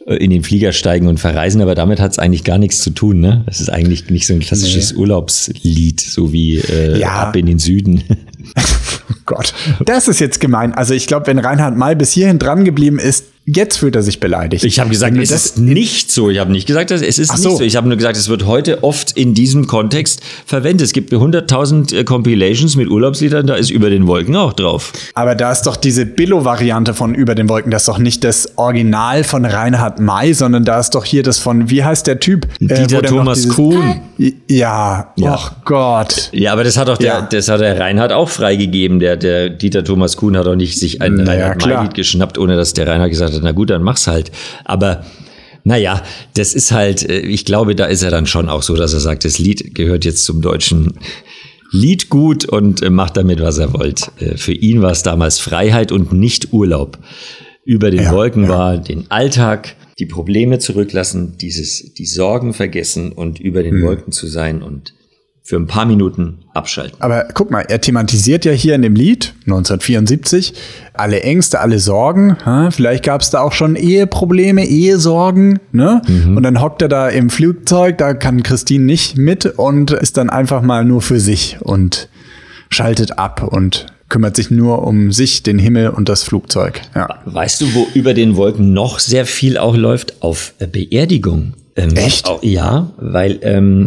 in den Flieger steigen und verreisen, aber damit hat es eigentlich gar nichts zu tun, ne? Das ist eigentlich nicht so ein klassisches Urlaubslied, so wie Ab in den Süden. Oh Gott, das ist jetzt gemein. Also ich glaube, wenn Reinhard May bis hierhin dran geblieben ist, jetzt fühlt er sich beleidigt. Ich habe gesagt, es ist nicht so. Ich habe nicht gesagt, es ist nicht so. Ich habe nur gesagt, es wird heute oft in diesem Kontext verwendet. Es gibt 100.000 Compilations mit Urlaubsliedern, da ist Über den Wolken auch drauf. Aber da ist doch diese Billo-Variante von Über den Wolken, das ist doch nicht das Original von Reinhard May, sondern da ist doch hier das von, wie heißt der Typ? Dieter Thomas Kuhn. Ja, oh Gott. Ja, aber das hat doch das hat der Reinhard auch freigegeben. Der Dieter Thomas Kuhn hat doch nicht sich ein Reinhard May-Lied geschnappt, ohne dass der Reinhard gesagt hat, na gut, dann mach's halt. Aber naja, das ist halt, ich glaube, da ist er dann schon auch so, dass er sagt, das Lied gehört jetzt zum deutschen Liedgut und macht damit, was er wollt. Für ihn war es damals Freiheit und nicht Urlaub. Über den Wolken war den Alltag, die Probleme zurücklassen, die Sorgen vergessen und über den Wolken zu sein und für ein paar Minuten abschalten. Aber guck mal, er thematisiert ja hier in dem Lied 1974 alle Ängste, alle Sorgen. Vielleicht gab es da auch schon Eheprobleme, Ehesorgen. Ne? Und dann hockt er da im Flugzeug, da kann Christine nicht mit und ist dann einfach mal nur für sich und schaltet ab und kümmert sich nur um sich, den Himmel und das Flugzeug. Ja. Weißt du, wo Über den Wolken noch sehr viel auch läuft? Auf Beerdigung. Echt? Auch, ja, weil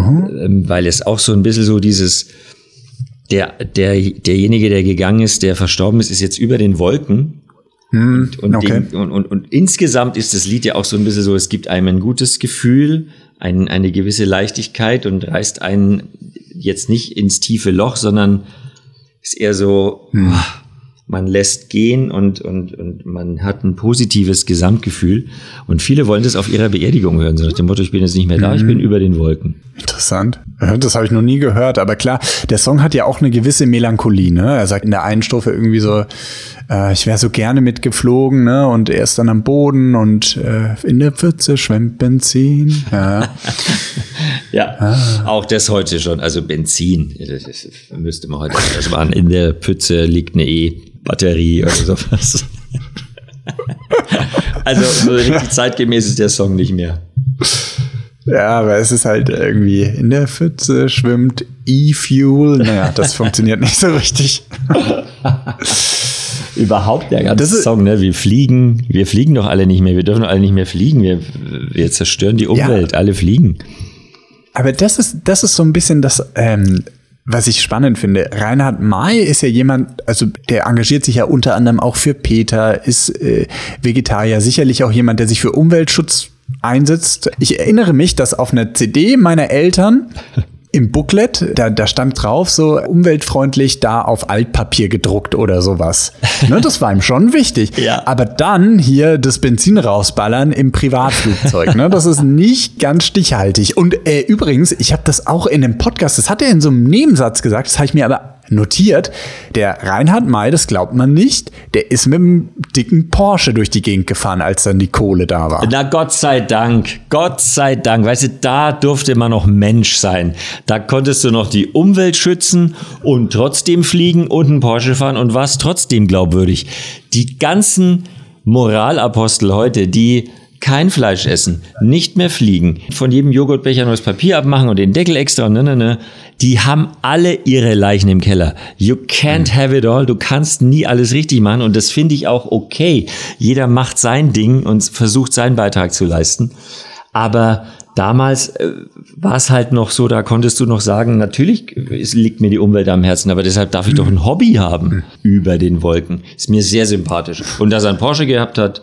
es auch so ein bisschen so dieses, derjenige, der gegangen ist, der verstorben ist jetzt über den Wolken. Und insgesamt ist das Lied ja auch so ein bisschen so, es gibt einem ein gutes Gefühl, eine gewisse Leichtigkeit und reißt einen jetzt nicht ins tiefe Loch, sondern ist eher so, man lässt gehen und man hat ein positives Gesamtgefühl. Und viele wollen das auf ihrer Beerdigung hören, so nach dem Motto, ich bin jetzt nicht mehr da, ich bin über den Wolken. Interessant. Das habe ich noch nie gehört, aber klar, der Song hat ja auch eine gewisse Melancholie, ne? Er sagt in der einen Strophe irgendwie so, ich wäre so gerne mitgeflogen, ne? Und er ist dann am Boden und in der Pfütze schwimmt Benzin. Ja, auch das heute schon, also Benzin, das müsste man heute das waren. In der Pfütze liegt eine E-Batterie oder sowas. Also so richtig zeitgemäß ist der Song nicht mehr. Ja, aber es ist halt irgendwie, in der Pfütze schwimmt E-Fuel. Naja, das funktioniert nicht so richtig. Überhaupt der ganze Song, ne? Wir fliegen doch alle nicht mehr, wir dürfen doch alle nicht mehr fliegen, wir zerstören die Umwelt, alle fliegen. Aber das ist so ein bisschen das, was ich spannend finde. Reinhard May ist ja jemand, also der engagiert sich ja unter anderem auch für PETA, ist Vegetarier, sicherlich auch jemand, der sich für Umweltschutz einsetzt. Ich erinnere mich, dass auf einer CD meiner Eltern im Booklet, da stand drauf, so umweltfreundlich da auf Altpapier gedruckt oder sowas. Ne, das war ihm schon wichtig. Ja. Aber dann hier das Benzin rausballern im Privatflugzeug, ne, das ist nicht ganz stichhaltig. Und übrigens, ich habe das auch in einem Podcast, das hat er in so einem Nebensatz gesagt, das habe ich mir aber notiert, der Reinhard May, das glaubt man nicht, der ist mit einem dicken Porsche durch die Gegend gefahren, als dann die Kohle da war. Na, Gott sei Dank, weißt du, da durfte man noch Mensch sein. Da konntest du noch die Umwelt schützen und trotzdem fliegen und einen Porsche fahren und warst trotzdem glaubwürdig. Die ganzen Moralapostel heute, die kein Fleisch essen, nicht mehr fliegen, von jedem Joghurtbecher neues Papier abmachen und den Deckel extra, die haben alle ihre Leichen im Keller. You can't have it all, du kannst nie alles richtig machen und das finde ich auch okay. Jeder macht sein Ding und versucht seinen Beitrag zu leisten, aber damals war es halt noch so, da konntest du noch sagen, natürlich liegt mir die Umwelt am Herzen, aber deshalb darf ich doch ein Hobby haben über den Wolken. Ist mir sehr sympathisch. Und dass er einen Porsche gehabt hat,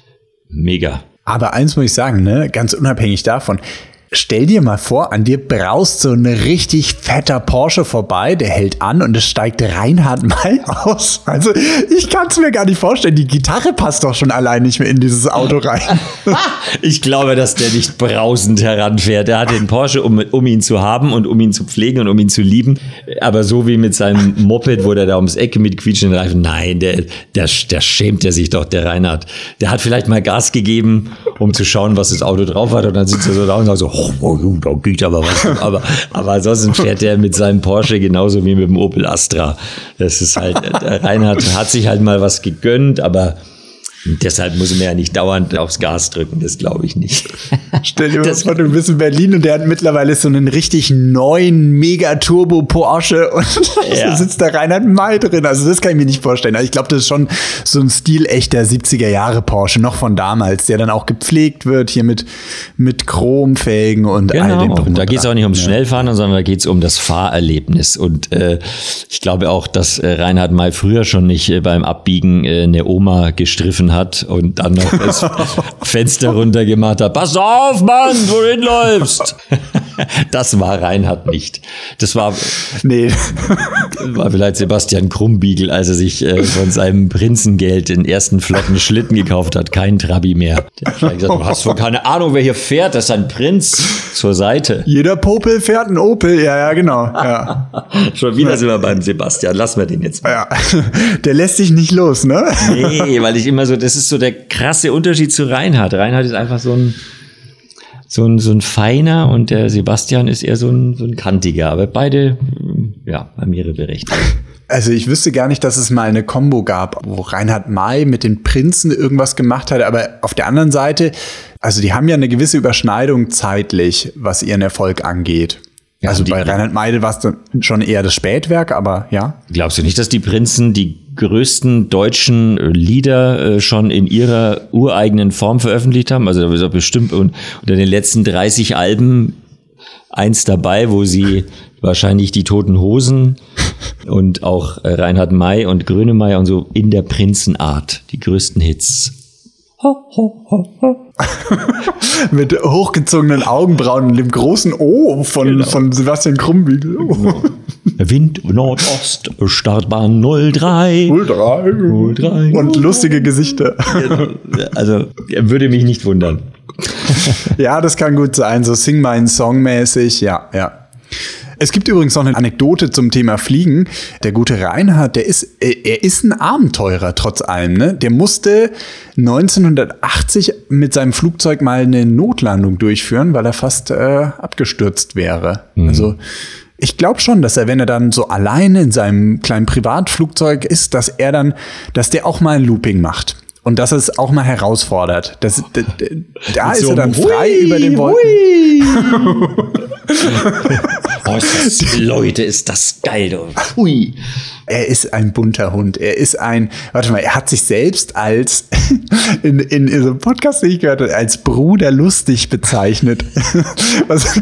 mega. Aber eins muss ich sagen, ne, ganz unabhängig davon, stell dir mal vor, an dir braust so ein richtig fetter Porsche vorbei, der hält an und es steigt Reinhard May aus. Also ich kann es mir gar nicht vorstellen, die Gitarre passt doch schon allein nicht mehr in dieses Auto rein. Ich glaube, dass der nicht brausend heranfährt. Er hat den Porsche, um ihn zu haben und um ihn zu pflegen und um ihn zu lieben. Aber so wie mit seinem Moped, wo der da ums Eck mit quietschenden Reifen, nein, der schämt er sich doch, der Reinhard. Der hat vielleicht mal Gas gegeben, um zu schauen, was das Auto drauf hat und dann sitzt er so da und sagt so, oh, da geht aber was. Aber ansonsten fährt er mit seinem Porsche genauso wie mit dem Opel Astra. Das ist halt, Reinhard hat sich halt mal was gegönnt, aber Deshalb muss man ja nicht dauernd aufs Gas drücken, das glaube ich nicht. Stell dir mal vor, du bist in Berlin und der hat mittlerweile so einen richtig neuen Mega-Turbo-Porsche und da sitzt der Reinhard May drin. Also das kann ich mir nicht vorstellen. Also ich glaube, das ist schon so ein stilechter 70er-Jahre-Porsche, noch von damals, der dann auch gepflegt wird, hier mit Chromfelgen und all dem. Und da geht es auch nicht ums Schnellfahren, sondern da geht es um das Fahrerlebnis. Und ich glaube auch, dass Reinhard May früher schon nicht beim Abbiegen eine Oma gestriffen hat und dann noch das Fenster runtergemacht hat. Pass auf, Mann, wohin läufst? Das war Reinhard nicht. Das war vielleicht Sebastian Krumbiegel, als er sich von seinem Prinzengeld den ersten flotten Schlitten gekauft hat. Kein Trabi mehr. Der hat gesagt, du hast wohl keine Ahnung, wer hier fährt. Das ist ein Prinz zur Seite. Jeder Popel fährt einen Opel. Ja, genau. Ja. Schon wieder sind wir beim Sebastian. Lassen wir den jetzt mal. Ja. Der lässt sich nicht los, ne? Nee, weil ich immer so, das ist so der krasse Unterschied zu Reinhard. Reinhard ist einfach so ein feiner und der Sebastian ist eher so ein kantiger. Aber beide, haben ihre Berechtigung. Also ich wüsste gar nicht, dass es mal eine Kombo gab, wo Reinhard May mit den Prinzen irgendwas gemacht hat. Aber auf der anderen Seite, also die haben ja eine gewisse Überschneidung zeitlich, was ihren Erfolg angeht. Ja, also bei Reinhard May war es dann schon eher das Spätwerk, aber ja. Glaubst du nicht, dass die Prinzen die größten deutschen Lieder schon in ihrer ureigenen Form veröffentlicht haben? Also da ist auch bestimmt unter den letzten 30 Alben eins dabei, wo sie wahrscheinlich die Toten Hosen und auch Reinhard May und Grönemeyer und so in der Prinzenart, die größten Hits. Ho, ho, ho, ho. Mit hochgezogenen Augenbrauen und dem großen O von Sebastian Krumbiegel. Oh. Wind Nordost, Startbahn 03. 03. Und lustige Gesichter. Also, würde mich nicht wundern. Ja, das kann gut sein, so Sing meinen Song mäßig, ja. Es gibt übrigens noch eine Anekdote zum Thema Fliegen. Der gute Reinhard, er ist ein Abenteurer trotz allem, ne? Der musste 1980 mit seinem Flugzeug mal eine Notlandung durchführen, weil er fast abgestürzt wäre. Mhm. Also ich glaube schon, dass er, wenn er dann so alleine in seinem kleinen Privatflugzeug ist, dass der auch mal ein Looping macht. Und dass es auch mal herausfordert. Da ist er dann frei über den Wolken. Leute, ist das geil. Hui. Er ist ein bunter Hund. Er hat sich selbst als, in so einem Podcast, den ich gehört habe, als Bruder lustig bezeichnet. Was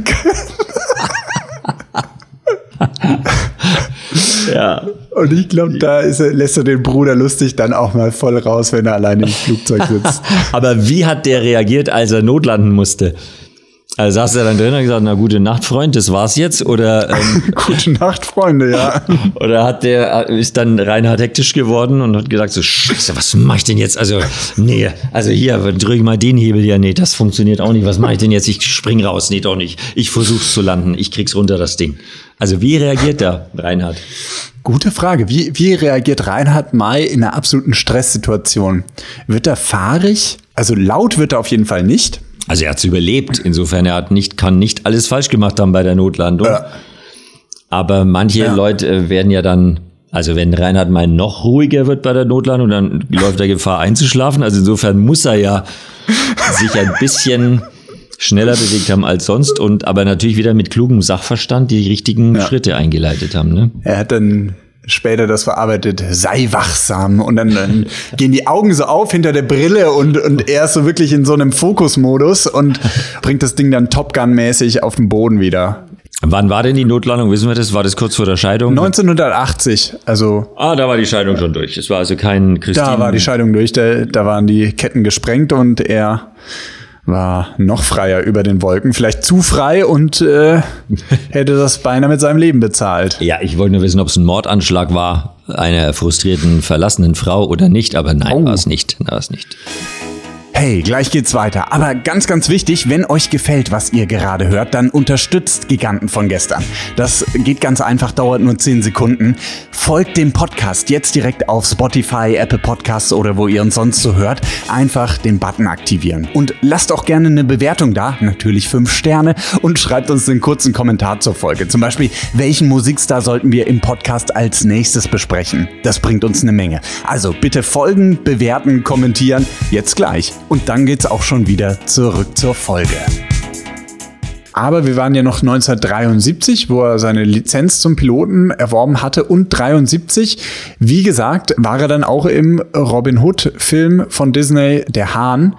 Ja. Und ich glaube, lässt er den Bruder lustig dann auch mal voll raus, wenn er alleine im Flugzeug sitzt. Aber wie hat der reagiert, als er notlanden musste? Also saß er dann drin und gesagt, na, gute Nacht, Freund, das war's jetzt? Oder gute Nacht, Freunde, ja. Oder ist dann Reinhard hektisch geworden und hat gesagt, so, Scheiße, was mache ich denn jetzt? Also, nee, also hier, drücke ich mal den Hebel, ja, nee, das funktioniert auch nicht. Was mache ich denn jetzt? Ich spring raus, nee, doch nicht. Ich versuch's zu landen, ich krieg's runter, das Ding. Also, wie reagiert da Reinhard? Gute Frage. Wie reagiert Reinhard May in einer absoluten Stresssituation? Wird er fahrig? Also laut wird er auf jeden Fall nicht. Also er hat's überlebt. Insofern, kann nicht alles falsch gemacht haben bei der Notlandung. Aber manche Leute werden ja dann, also wenn Reinhard May noch ruhiger wird bei der Notlandung, dann läuft er Gefahr einzuschlafen. Also insofern muss er ja sich ein bisschen schneller bewegt haben als sonst aber natürlich wieder mit klugem Sachverstand die richtigen Schritte eingeleitet haben. Ne? Er hat dann später das verarbeitet, sei wachsam, und dann gehen die Augen so auf hinter der Brille und er ist so wirklich in so einem Fokusmodus und bringt das Ding dann Top Gun-mäßig auf den Boden wieder. Wann war denn die Notlandung? Wissen wir das? War das kurz vor der Scheidung? 1980, also. Da war die Scheidung schon durch. Es war also kein Christine. Da war die Scheidung durch, da waren die Ketten gesprengt und er war noch freier über den Wolken, vielleicht zu frei und hätte das beinahe mit seinem Leben bezahlt. Ja, ich wollte nur wissen, ob es ein Mordanschlag war, einer frustrierten, verlassenen Frau oder nicht, aber nein, war es nicht. Hey, gleich geht's weiter. Aber ganz, ganz wichtig, wenn euch gefällt, was ihr gerade hört, dann unterstützt Giganten von gestern. Das geht ganz einfach, dauert nur 10 Sekunden. Folgt dem Podcast jetzt direkt auf Spotify, Apple Podcasts oder wo ihr uns sonst so hört. Einfach den Button aktivieren. Und lasst auch gerne eine Bewertung da, natürlich 5 Sterne, und schreibt uns einen kurzen Kommentar zur Folge. Zum Beispiel, welchen Musikstar sollten wir im Podcast als nächstes besprechen? Das bringt uns eine Menge. Also bitte folgen, bewerten, kommentieren. Jetzt gleich. Und dann geht's auch schon wieder zurück zur Folge. Aber wir waren ja noch 1973, wo er seine Lizenz zum Piloten erworben hatte, und 73, wie gesagt, war er dann auch im Robin Hood-Film von Disney, Der Hahn.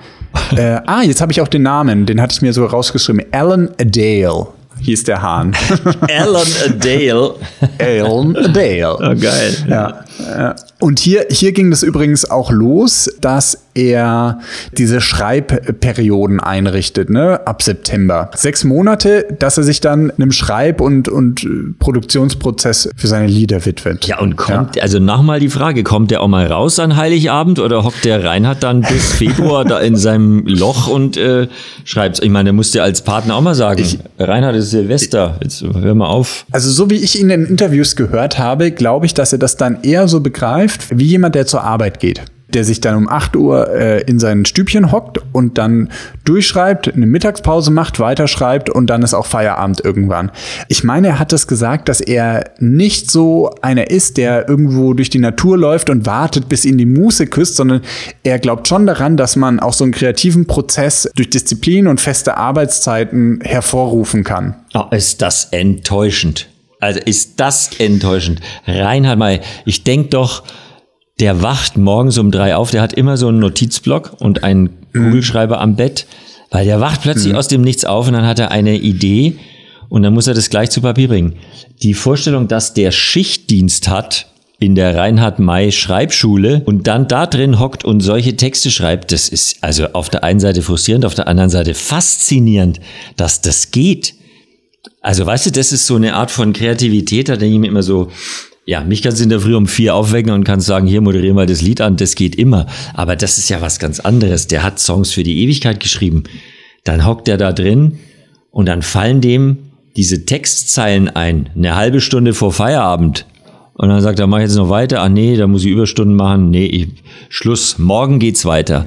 Jetzt habe ich auch den Namen, den hatte ich mir so rausgeschrieben. Alan Adale hieß der Hahn. Alan Adale. Alan Adale. Oh, geil. Ja. Und hier ging das übrigens auch los, dass er diese Schreibperioden einrichtet, ne, ab September. 6 Monate, dass er sich dann einem Schreib- und Produktionsprozess für seine Lieder widmet. Ja, und also nochmal die Frage, kommt der auch mal raus an Heiligabend oder hockt der Reinhard dann bis Februar da in seinem Loch und schreibt? Ich meine, der muss dir als Partner auch mal sagen, Reinhard, ist Silvester, jetzt hör mal auf. Also so wie ich ihn in Interviews gehört habe, glaube ich, dass er das dann eher so begreift, wie jemand, der zur Arbeit geht. Der sich dann um 8 Uhr in sein Stübchen hockt und dann durchschreibt, eine Mittagspause macht, weiterschreibt und dann ist auch Feierabend irgendwann. Ich meine, er hat das gesagt, dass er nicht so einer ist, der irgendwo durch die Natur läuft und wartet, bis ihn die Muse küsst, sondern er glaubt schon daran, dass man auch so einen kreativen Prozess durch Disziplin und feste Arbeitszeiten hervorrufen kann. Oh, ist das enttäuschend. Also ist das enttäuschend. Reinhard May, ich denke doch, der wacht morgens um 3 auf, der hat immer so einen Notizblock und einen Kugelschreiber am Bett, weil der wacht plötzlich aus dem Nichts auf und dann hat er eine Idee und dann muss er das gleich zu Papier bringen. Die Vorstellung, dass der Schichtdienst hat in der Reinhard May Schreibschule und dann da drin hockt und solche Texte schreibt, das ist also auf der einen Seite frustrierend, auf der anderen Seite faszinierend, dass das geht. Also weißt du, das ist so eine Art von Kreativität, da denke ich mir immer so, ja, mich kannst du in der Früh um 4 aufwecken und kannst sagen, hier moderier mal das Lied an, das geht immer. Aber das ist ja was ganz anderes. Der hat Songs für die Ewigkeit geschrieben. Dann hockt er da drin und dann fallen dem diese Textzeilen ein, eine halbe Stunde vor Feierabend. Und dann sagt er, mach ich jetzt noch weiter? Ach nee, da muss ich Überstunden machen. Nee, Schluss, morgen geht's weiter.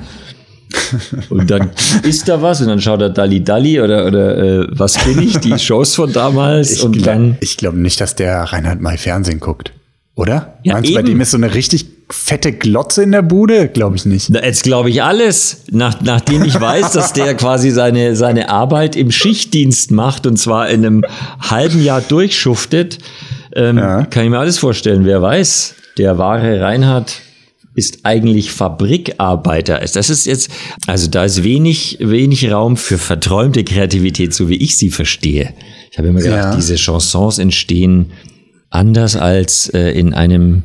Und dann isst er was und dann schaut er Dalli Dalli oder was bin ich, die Shows von damals. Ich glaube nicht, dass der Reinhard May Fernsehen guckt, oder? Ja, meinst du, bei dem ist so eine richtig fette Glotze in der Bude? Glaube ich nicht. Jetzt glaube ich alles, nachdem ich weiß, dass der quasi seine Arbeit im Schichtdienst macht und zwar in einem halben Jahr durchschuftet, kann ich mir alles vorstellen. Wer weiß, der wahre Reinhard ist eigentlich Fabrikarbeiter. Das ist jetzt, also da ist wenig Raum für verträumte Kreativität, so wie ich sie verstehe. Ich habe immer gedacht, diese Chansons entstehen anders als in einem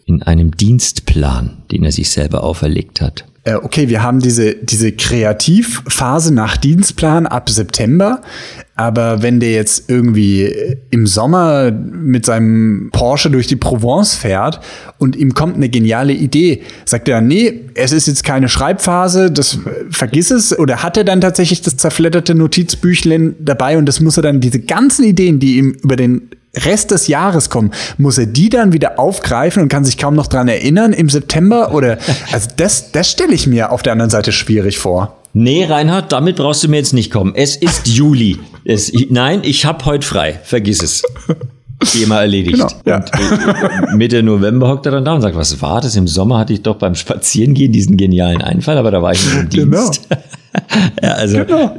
Dienstplan, den er sich selber auferlegt hat. Okay, wir haben diese Kreativphase nach Dienstplan ab September. Aber wenn der jetzt irgendwie im Sommer mit seinem Porsche durch die Provence fährt und ihm kommt eine geniale Idee, sagt er, nee, es ist jetzt keine Schreibphase, vergiss es. Oder hat er dann tatsächlich das zerfledderte Notizbüchlein dabei und das muss er dann, diese ganzen Ideen, die ihm über den Rest des Jahres kommen, muss er die dann wieder aufgreifen und kann sich kaum noch dran erinnern im September? Oder, also das stelle ich mir auf der anderen Seite schwierig vor. Nee, Reinhard, damit brauchst du mir jetzt nicht kommen. Es ist Juli. Nein, ich hab heute frei. Vergiss es. Thema erledigt. Genau, ja. Und Mitte November hockt er dann da und sagt, was war das? Im Sommer hatte ich doch beim Spazierengehen diesen genialen Einfall, aber da war ich nicht im Dienst. Genau. Ja, also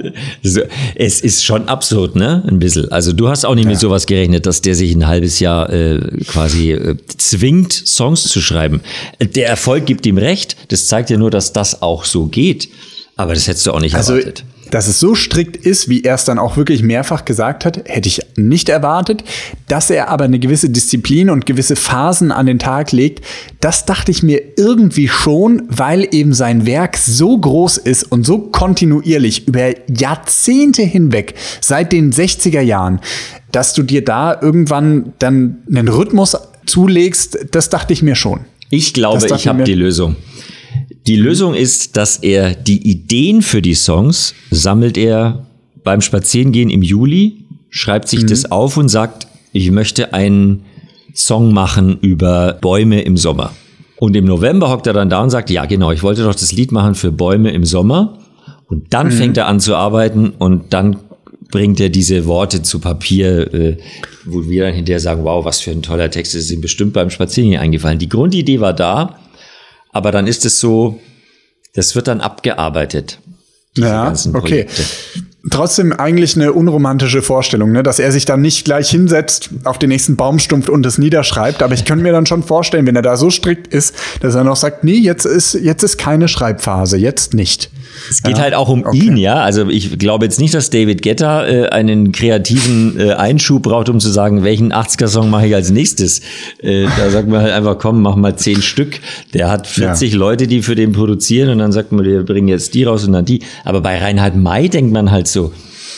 es ist schon absurd, ne? Ein bisschen. Also du hast auch nicht mit sowas gerechnet, dass der sich ein halbes Jahr quasi zwingt, Songs zu schreiben. Der Erfolg gibt ihm recht. Das zeigt ja nur, dass das auch so geht. Aber das hättest du auch nicht erwartet. Dass es so strikt ist, wie er es dann auch wirklich mehrfach gesagt hat, hätte ich nicht erwartet. Dass er aber eine gewisse Disziplin und gewisse Phasen an den Tag legt, das dachte ich mir irgendwie schon, weil eben sein Werk so groß ist und so kontinuierlich über Jahrzehnte hinweg, seit den 60er Jahren, dass du dir da irgendwann dann einen Rhythmus zulegst, das dachte ich mir schon. Ich glaube, ich habe die Lösung. Die Lösung ist, dass er die Ideen für die Songs sammelt er beim Spazierengehen im Juli, schreibt sich das auf und sagt, ich möchte einen Song machen über Bäume im Sommer. Und im November hockt er dann da und sagt, ja genau, ich wollte doch das Lied machen für Bäume im Sommer. Und dann fängt er an zu arbeiten und dann bringt er diese Worte zu Papier, wo wir dann hinterher sagen, wow, was für ein toller Text, das ist ihm bestimmt beim Spazierengehen eingefallen. Die Grundidee war da, aber dann ist es so, das wird dann abgearbeitet. Ja, okay. Trotzdem eigentlich eine unromantische Vorstellung, ne? Dass er sich dann nicht gleich hinsetzt auf den nächsten Baumstumpf und es niederschreibt. Aber ich könnte mir dann schon vorstellen, wenn er da so strikt ist, dass er noch sagt, nee, jetzt ist keine Schreibphase, jetzt nicht. Es geht halt auch um ihn, ja. Also ich glaube jetzt nicht, dass David Guetta einen kreativen Einschub braucht, um zu sagen, welchen 80er-Song mache ich als nächstes. Da sagt man halt einfach, komm, mach mal 10 Stück. Der hat 40 Leute, die für den produzieren und dann sagt man, wir bringen jetzt die raus und dann die. Aber bei Reinhard May denkt man halt so,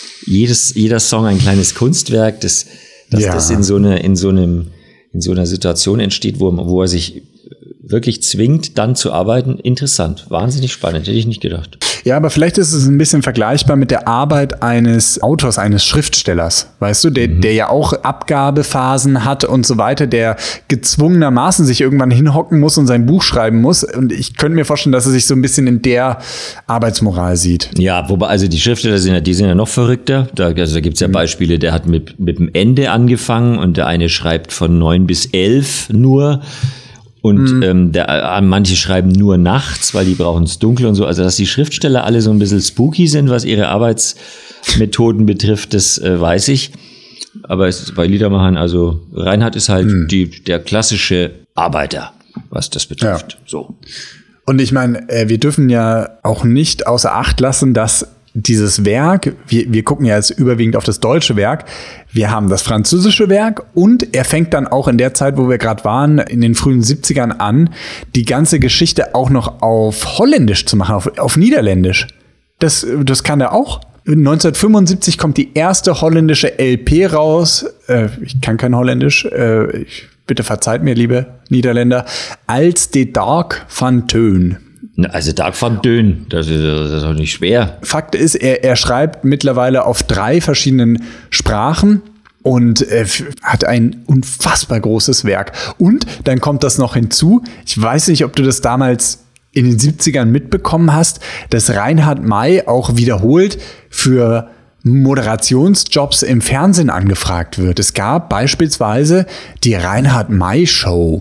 jeder Song ein kleines Kunstwerk, dass das in so einer Situation entsteht, wo er sich wirklich zwingt, dann zu arbeiten. Interessant, wahnsinnig spannend, hätte ich nicht gedacht. Ja, aber vielleicht ist es ein bisschen vergleichbar mit der Arbeit eines Autors, eines Schriftstellers, weißt du, der ja auch Abgabephasen hat und so weiter, der gezwungenermaßen sich irgendwann hinhocken muss und sein Buch schreiben muss. Und ich könnte mir vorstellen, dass er sich so ein bisschen in der Arbeitsmoral sieht. Ja, wobei, also die Schriftsteller sind ja noch verrückter. Da gibt's ja Beispiele, der hat mit dem Ende angefangen und der eine schreibt von 9 bis 11 nur. Und manche schreiben nur nachts, weil die brauchen es dunkel und so. Also, dass die Schriftsteller alle so ein bisschen spooky sind, was ihre Arbeitsmethoden betrifft, das weiß ich. Aber es ist bei Liedermachern, also Reinhard ist halt der klassische Arbeiter, was das betrifft. Ja. So. Und ich meine, wir dürfen ja auch nicht außer Acht lassen, dass dieses Werk, wir gucken ja jetzt überwiegend auf das deutsche Werk, wir haben das französische Werk und er fängt dann auch in der Zeit, wo wir gerade waren, in den frühen 70ern an, die ganze Geschichte auch noch auf Holländisch zu machen, auf Niederländisch. Das kann er auch. 1975 kommt die erste holländische LP raus. Ich kann kein Holländisch. Bitte verzeiht mir, liebe Niederländer. Als de Dag van Teun. Also Dag van Teun, das ist doch nicht schwer. Fakt ist, er schreibt mittlerweile auf 3 verschiedenen Sprachen und hat ein unfassbar großes Werk. Und dann kommt das noch hinzu, ich weiß nicht, ob du das damals in den 70ern mitbekommen hast, dass Reinhard May auch wiederholt für Moderationsjobs im Fernsehen angefragt wird. Es gab beispielsweise die Reinhard May Show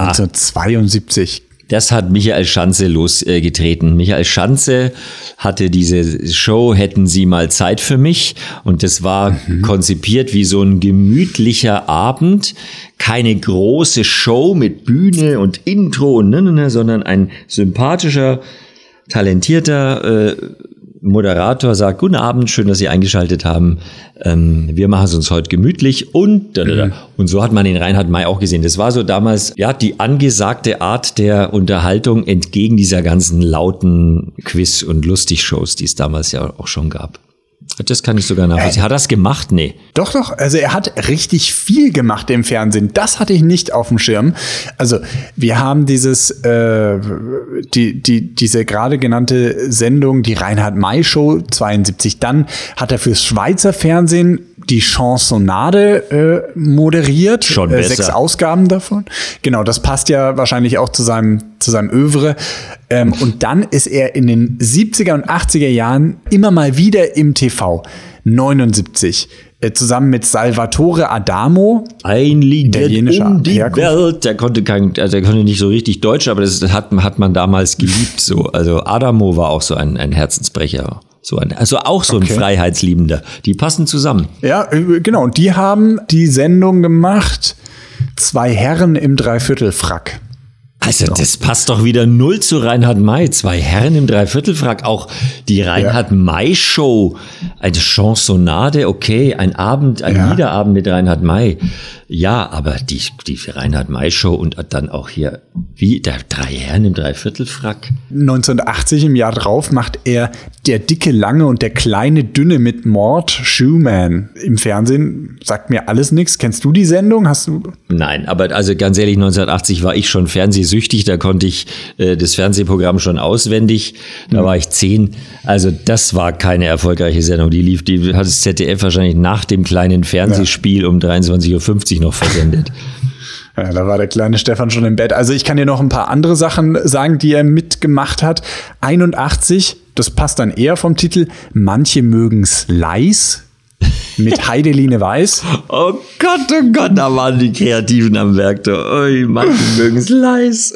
1972. Das hat Michael Schanze losgetreten. Michael Schanze hatte diese Show, hätten Sie mal Zeit für mich? Und das war konzipiert wie so ein gemütlicher Abend. Keine große Show mit Bühne und Intro, sondern ein sympathischer, talentierter Moderator sagt, guten Abend, schön, dass Sie eingeschaltet haben. Wir machen es uns heute gemütlich und Und so hat man den Reinhard May auch gesehen. Das war so damals, ja, die angesagte Art der Unterhaltung entgegen dieser ganzen lauten Quiz- und Lustig-Shows, die es damals ja auch schon gab. Das kann ich sogar nachvollziehen. Hat er das gemacht? Nee. Doch. Also er hat richtig viel gemacht im Fernsehen. Das hatte ich nicht auf dem Schirm. Also wir haben diese gerade genannte Sendung, die Reinhard May Show 72. Dann hat er fürs Schweizer Fernsehen die Chansonade moderiert. Schon besser. 6 Ausgaben davon. Genau, das passt ja wahrscheinlich auch zu seinem Övre. Und dann ist er in den 70er und 80er Jahren immer mal wieder im TV. 79. Zusammen mit Salvatore Adamo. Ein Lied um die Welt. Der konnte nicht so richtig Deutsch, aber das hat man damals geliebt. So. Also Adamo war auch so ein Herzensbrecher. Auch so ein Freiheitsliebender. Die passen zusammen. Ja, genau. Und die haben die Sendung gemacht, 2 Herren im Dreiviertelfrack. Also das passt doch wieder null zu Reinhard May. 2 Herren im Dreiviertelfrack. Auch die Reinhard May Show, eine Chansonade, okay, ein Liederabend mit Reinhard May. Ja, aber die Reinhard May Show und dann auch hier, wie, der 3 Herren im Dreiviertelfrack. 1980 im Jahr drauf macht er Der dicke Lange und der kleine Dünne mit Mort Schumann im Fernsehen. Sagt mir alles nichts. Kennst du die Sendung? Hast du? Nein, aber also ganz ehrlich, 1980 war ich schon Fernsehsüchtig süchtig, da konnte ich das Fernsehprogramm schon auswendig, da war ich 10. Also das war keine erfolgreiche Sendung, die hat das ZDF wahrscheinlich nach dem kleinen Fernsehspiel um 23.50 Uhr noch versendet. Ja, da war der kleine Stefan schon im Bett. Also ich kann dir noch ein paar andere Sachen sagen, die er mitgemacht hat. 81, das passt dann eher vom Titel, Manche mögen's leis mit Heideline Weiß. Oh Gott, da waren die Kreativen am Werk. Ui, manche mögen's leis.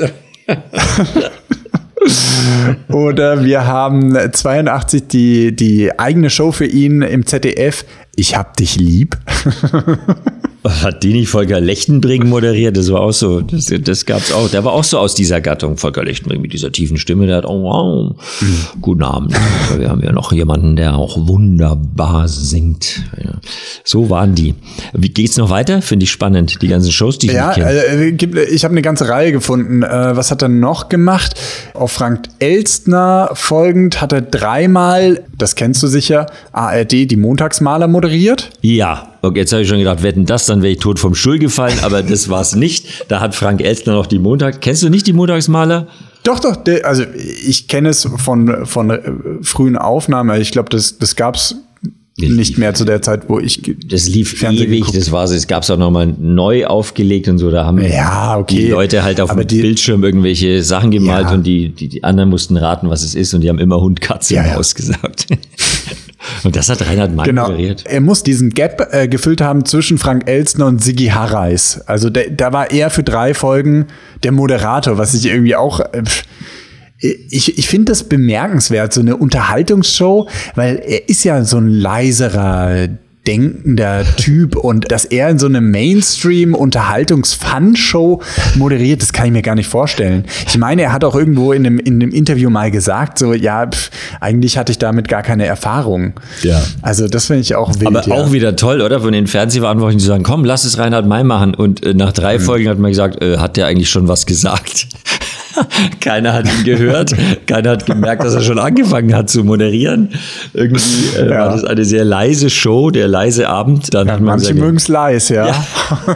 Oder wir haben 82 die eigene Show für ihn im ZDF, Ich hab dich lieb. Hat die nicht Volker Lechtenbrink moderiert? Das war auch so, das gab's auch. Der war auch so aus dieser Gattung, Volker Lechtenbrink mit dieser tiefen Stimme. Der hat guten Abend. Wir haben ja noch jemanden, der auch wunderbar singt. Ja. So waren die. Wie geht's noch weiter? Finde ich spannend, die ganzen Shows, die ich nicht kenne. Ich habe eine ganze Reihe gefunden. Was hat er noch gemacht? Auf Frank Elstner folgend hat er 3-mal, das kennst du sicher, ARD, die Montagsmaler moderiert. Ja. Okay, jetzt habe ich schon gedacht, wetten das, dann wäre ich tot vom Stuhl gefallen, aber das war es nicht. Da hat Frank Elstner noch die Kennst du nicht die Montagsmaler? Doch, also ich kenne es von frühen Aufnahmen. Ich glaube, das gab's nicht mehr zu der Zeit, wo ich das lief ewig, das war's. Es gab's auch nochmal neu aufgelegt und so. Da haben die Leute halt auf dem Bildschirm irgendwelche Sachen gemalt und die anderen mussten raten, was es ist, und die haben immer Hund, Katze, Maus gesagt. Und das hat Reinhard May moderiert. Er muss diesen Gap gefüllt haben zwischen Frank Elstner und Sigi Harreis. Also da war er für 3 Folgen der Moderator, was ich irgendwie auch... Ich finde das bemerkenswert, so eine Unterhaltungsshow, weil er ist ja so ein leiserer, denkender Typ, und dass er in so eine Mainstream-Unterhaltungs-Fun-Show moderiert, das kann ich mir gar nicht vorstellen. Ich meine, er hat auch irgendwo in einem Interview mal gesagt, so, eigentlich hatte ich damit gar keine Erfahrung. Ja. Also das finde ich auch wild. Aber auch wieder toll, oder? Von den Fernsehverantwortlichen, die sagen, komm, lass es Reinhard May machen. Und nach 3 Folgen hat man gesagt, hat der eigentlich schon was gesagt? Keiner hat ihn gehört, keiner hat gemerkt, dass er schon angefangen hat zu moderieren. Irgendwie war das eine sehr leise Show, der leise Abend. Dann hat man manche mögen es leise, ja.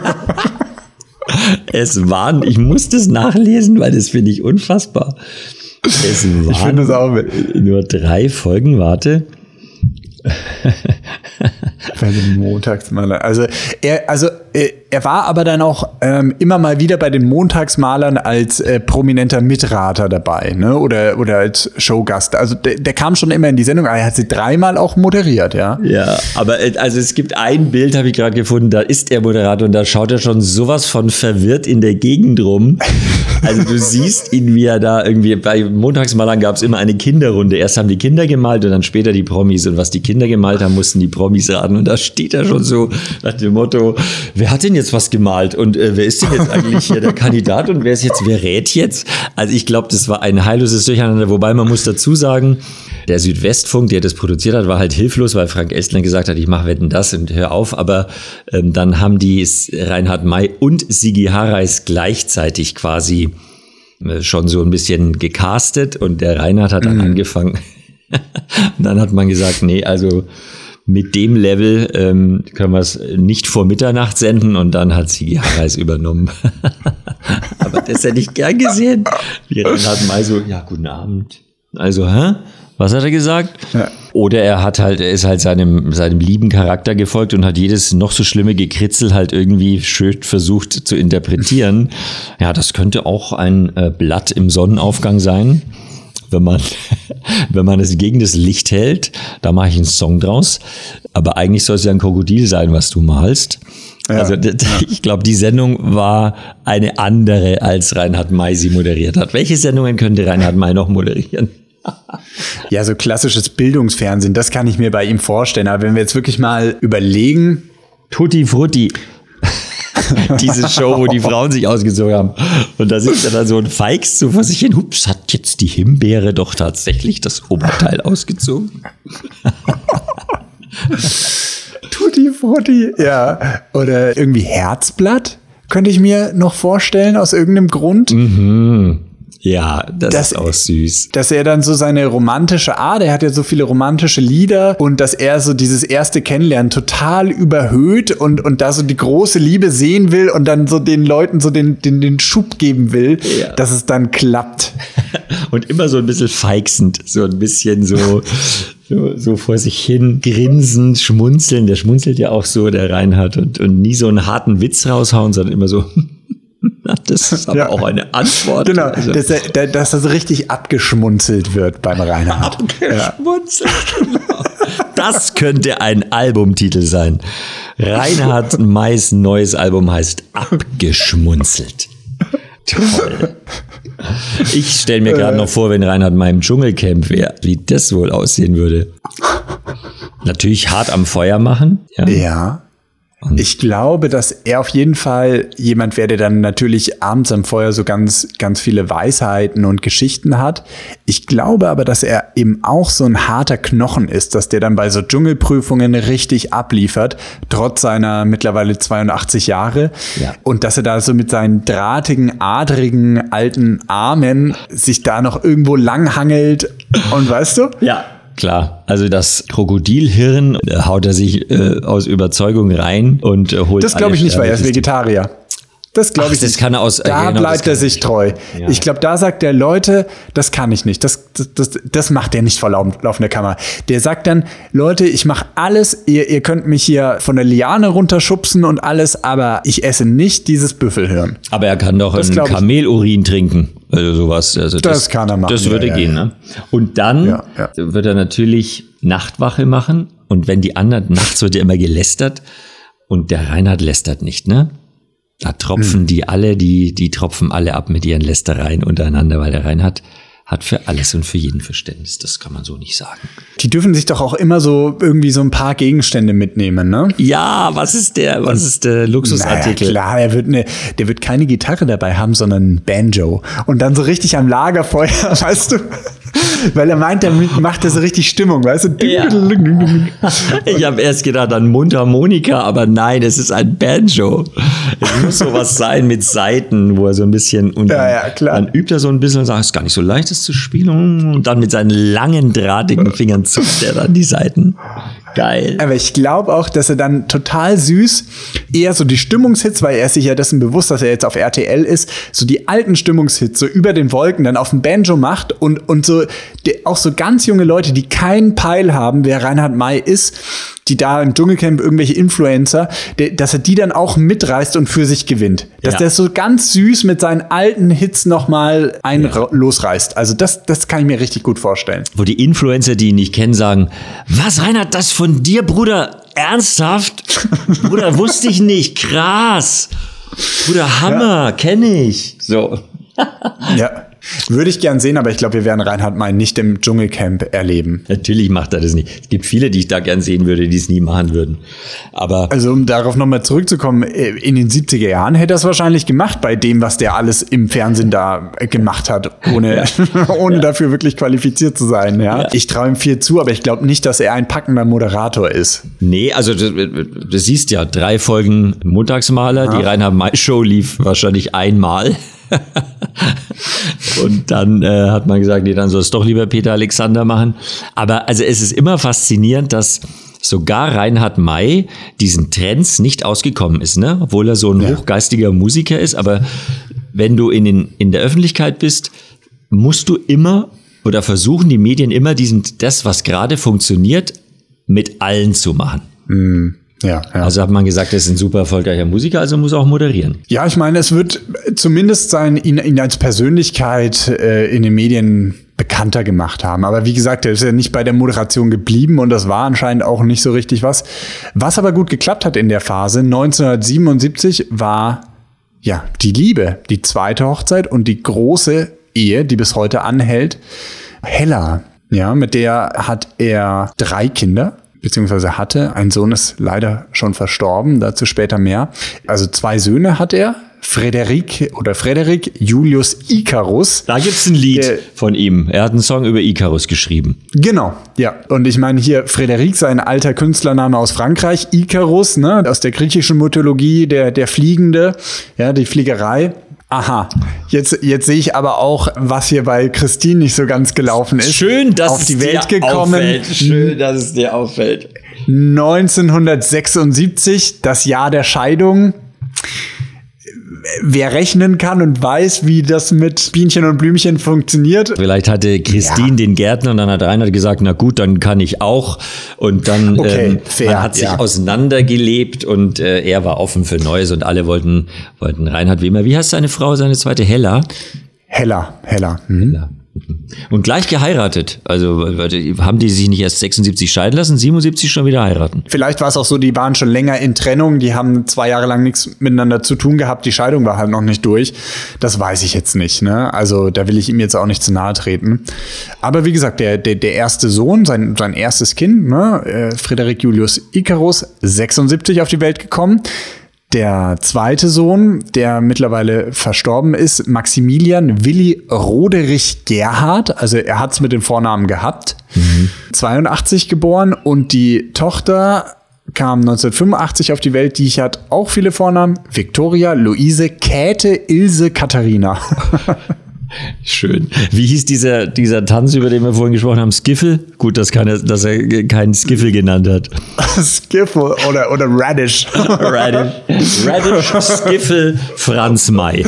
Ich muss das nachlesen, weil das finde ich unfassbar. Es waren ich finde es auch nur 3 Folgen, warte. Bei den Montagsmalern. Also er war aber dann auch immer mal wieder bei den Montagsmalern als prominenter Mitrater dabei, ne? Oder als Showgast. Also der kam schon immer in die Sendung, aber er hat sie 3-mal auch moderiert, ja. Ja, aber also es gibt ein Bild, habe ich gerade gefunden, da ist er Moderator und da schaut er schon sowas von verwirrt in der Gegend rum. Also du siehst ihn, wie er da irgendwie, bei Montagsmalern gab es immer eine Kinderrunde. Erst haben die Kinder gemalt und dann später die Promis, und was die Kinder gemalt haben, mussten die Promis raten, und da steht er schon so nach dem Motto, wer hat denn jetzt was gemalt und wer ist denn jetzt eigentlich hier der Kandidat und wer rät jetzt? Also ich glaube, das war ein heilloses Durcheinander, wobei man muss dazu sagen, der Südwestfunk, der das produziert hat, war halt hilflos, weil Frank Elstner gesagt hat, ich mache Wetten, das und hör auf, aber dann haben die Reinhard May und Sigi Harreis gleichzeitig quasi schon so ein bisschen gecastet, und der Reinhard hat dann angefangen. Und dann hat man gesagt, nee, also mit dem Level können wir es nicht vor Mitternacht senden, und dann hat Sigi Harreis übernommen. Aber das hätte ich gern gesehen. Wie Reinhard May so, ja, guten Abend. Also, was hat er gesagt? Ja. Oder er ist halt seinem lieben Charakter gefolgt und hat jedes noch so schlimme Gekritzel halt irgendwie schön versucht zu interpretieren. Ja, das könnte auch ein Blatt im Sonnenaufgang sein. Wenn man es gegen das Licht hält, da mache ich einen Song draus. Aber eigentlich soll es ja ein Krokodil sein, was du malst. Ja, also ich glaube, die Sendung war eine andere, als Reinhard May sie moderiert hat. Welche Sendungen könnte Reinhard May noch moderieren? Ja, so klassisches Bildungsfernsehen, das kann ich mir bei ihm vorstellen. Aber wenn wir jetzt wirklich mal überlegen. Tutti Frutti. Diese Show, wo die Frauen sich ausgezogen haben. Und da sitzt dann so ein Feix so vor sich hin. Hups, hat jetzt die Himbeere doch tatsächlich das Oberteil ausgezogen? Tutti Frutti, ja. Oder irgendwie Herzblatt, könnte ich mir noch vorstellen, aus irgendeinem Grund. Mhm. Ja, das ist auch süß. Dass er dann so seine romantische Art, er hat ja so viele romantische Lieder und dass er so dieses erste Kennenlernen total überhöht und da so die große Liebe sehen will und dann so den Leuten so den Schub geben will, dass es dann klappt. Und immer so ein bisschen feixend, so ein bisschen so vor sich hin grinsend, schmunzeln. Der schmunzelt ja auch so, der Reinhard, und nie so einen harten Witz raushauen, sondern immer so... Das ist aber auch eine Antwort. Genau, also. Dass das richtig abgeschmunzelt wird beim Reinhard. Abgeschmunzelt, genau. Das könnte ein Albumtitel sein. Reinhard Mays neues Album heißt Abgeschmunzelt. Toll. Ich stelle mir gerade noch vor, wenn Reinhard May im Dschungelcamp wäre, wie das wohl aussehen würde. Natürlich hart am Feuer machen. Ja. Ich glaube, dass er auf jeden Fall jemand wäre, der dann natürlich abends am Feuer so ganz, ganz viele Weisheiten und Geschichten hat. Ich glaube aber, dass er eben auch so ein harter Knochen ist, dass der dann bei so Dschungelprüfungen richtig abliefert, trotz seiner mittlerweile 82 Jahre. Ja. Und dass er da so mit seinen drahtigen, adrigen, alten Armen sich da noch irgendwo langhangelt. Und weißt du? Ja. Klar, also das Krokodilhirn haut er sich aus Überzeugung rein und holt. Das glaube ich nicht, weil er ist Vegetarier. Das glaube ich nicht. Das kann er aus. Da genau, bleibt er sich treu. Ja. Ich glaube, da sagt der Leute, das kann ich nicht. Das macht er nicht vor laufender Kamera. Der sagt dann, Leute, ich mache alles. Ihr könnt mich hier von der Liane runterschubsen und alles, aber ich esse nicht dieses Büffelhirn. Aber er kann doch einen Kamelurin trinken. Also sowas. Also das kann er machen. Das würde gehen, ne? Und dann wird er natürlich Nachtwache machen. Und wenn die anderen, nachts wird ja immer gelästert. Und der Reinhard lästert nicht, ne? Da tropfen die tropfen alle ab mit ihren Lästereien untereinander, weil der Reinhard hat für alles und für jeden Verständnis. Das kann man so nicht sagen. Die dürfen sich doch auch immer so irgendwie so ein paar Gegenstände mitnehmen, ne? Ja, was ist der Luxusartikel? Naja, klar, der wird keine Gitarre dabei haben, sondern ein Banjo. Und dann so richtig am Lagerfeuer, weißt du? Weil er meint, damit macht er so richtig Stimmung, weißt du? Ja. Ich habe erst gedacht an Mundharmonika, aber nein, es ist ein Banjo. Es muss sowas sein mit Saiten, wo er so ein bisschen klar. Dann übt er so ein bisschen und sagt, es ist gar nicht so leicht, das zu spielen. Und dann mit seinen langen, drahtigen Fingern zupft er dann die Saiten. Geil. Aber ich glaube auch, dass er dann total süß eher so die Stimmungshits, weil er ist sich ja dessen bewusst, dass er jetzt auf RTL ist, so die alten Stimmungshits so über den Wolken dann auf dem Banjo macht und so auch so ganz junge Leute, die keinen Peil haben, wer Reinhard May ist, die da im Dschungelcamp irgendwelche Influencer, dass er die dann auch mitreißt und für sich gewinnt. Dass der so ganz süß mit seinen alten Hits nochmal losreißt. Also das kann ich mir richtig gut vorstellen. Wo die Influencer, die ihn nicht kennen, sagen, was, Reinhard, das von dir, Bruder, ernsthaft? Bruder, wusste ich nicht, krass. Bruder, Hammer, kenne ich. So. Ja. Würde ich gern sehen, aber ich glaube, wir werden Reinhard May nicht im Dschungelcamp erleben. Natürlich macht er das nicht. Es gibt viele, die ich da gern sehen würde, die es nie machen würden. Aber also um darauf nochmal zurückzukommen, in den 70er Jahren hätte er es wahrscheinlich gemacht, bei dem, was der alles im Fernsehen da gemacht hat, ohne dafür wirklich qualifiziert zu sein. Ja. Ich traue ihm viel zu, aber ich glaube nicht, dass er ein packender Moderator ist. Nee, also du siehst ja, 3 Folgen Montagsmaler, die Reinhard May Show lief wahrscheinlich einmal. Und dann hat man gesagt, nee, dann soll es doch lieber Peter Alexander machen. Aber also es ist immer faszinierend, dass sogar Reinhard May diesen Trends nicht ausgekommen ist, ne? Obwohl er so ein hochgeistiger Musiker ist. Aber wenn du in der Öffentlichkeit bist, musst du immer oder versuchen die Medien immer das, was gerade funktioniert, mit allen zu machen. Ja. Also hat man gesagt, er ist ein super erfolgreicher Musiker, also muss er auch moderieren. Ja, ich meine, es wird zumindest ihn als Persönlichkeit in den Medien bekannter gemacht haben. Aber wie gesagt, er ist ja nicht bei der Moderation geblieben und das war anscheinend auch nicht so richtig was. Was aber gut geklappt hat in der Phase, 1977 war die Liebe, die zweite Hochzeit und die große Ehe, die bis heute anhält. Hella, mit der hat er 3 Kinder. Beziehungsweise hatte. Ein Sohn ist leider schon verstorben, dazu später mehr. Also 2 Söhne hat er, Frederik Julius Icarus. Da gibt's ein Lied von ihm. Er hat einen Song über Icarus geschrieben. Genau, ja. Und ich meine hier, Frederik, sein alter Künstlername aus Frankreich, Icarus, ne, aus der griechischen Mythologie, der Fliegende, die Fliegerei. Aha, jetzt sehe ich aber auch, was hier bei Christine nicht so ganz gelaufen ist. Schön, dass auf die es Welt dir gekommen. auffällt. Schön, dass es dir auffällt. 1976, das Jahr der Scheidung. Wer rechnen kann und weiß, wie das mit Bienchen und Blümchen funktioniert. Vielleicht hatte Christine den Gärtner und dann hat Reinhard gesagt, na gut, dann kann ich auch. Und dann fair, man hat sich auseinandergelebt und er war offen für Neues und alle wollten Reinhard wie immer. Wie heißt seine Frau, seine zweite? Hella? Hella. Hella. Und gleich geheiratet. Also haben die sich nicht erst 76 scheiden lassen, 77 schon wieder heiraten. Vielleicht war es auch so, die waren schon länger in Trennung, die haben 2 Jahre lang nichts miteinander zu tun gehabt, die Scheidung war halt noch nicht durch. Das weiß ich jetzt nicht, ne? Also da will ich ihm jetzt auch nicht zu nahe treten. Aber wie gesagt, der erste Sohn, sein erstes Kind, ne? Frederik Julius Icarus, 76 auf die Welt gekommen. Der zweite Sohn, der mittlerweile verstorben ist, Maximilian Willi Roderich Gerhard, also er hat es mit den Vornamen gehabt, 82 geboren, und die Tochter kam 1985 auf die Welt, die hat auch viele Vornamen, Viktoria, Luise, Käthe, Ilse, Katharina. Schön. Wie hieß dieser Tanz, über den wir vorhin gesprochen haben? Skiffle? Gut, dass er keinen Skiffle genannt hat. Skiffle oder Radish. Radish, Skiffle, Franz May.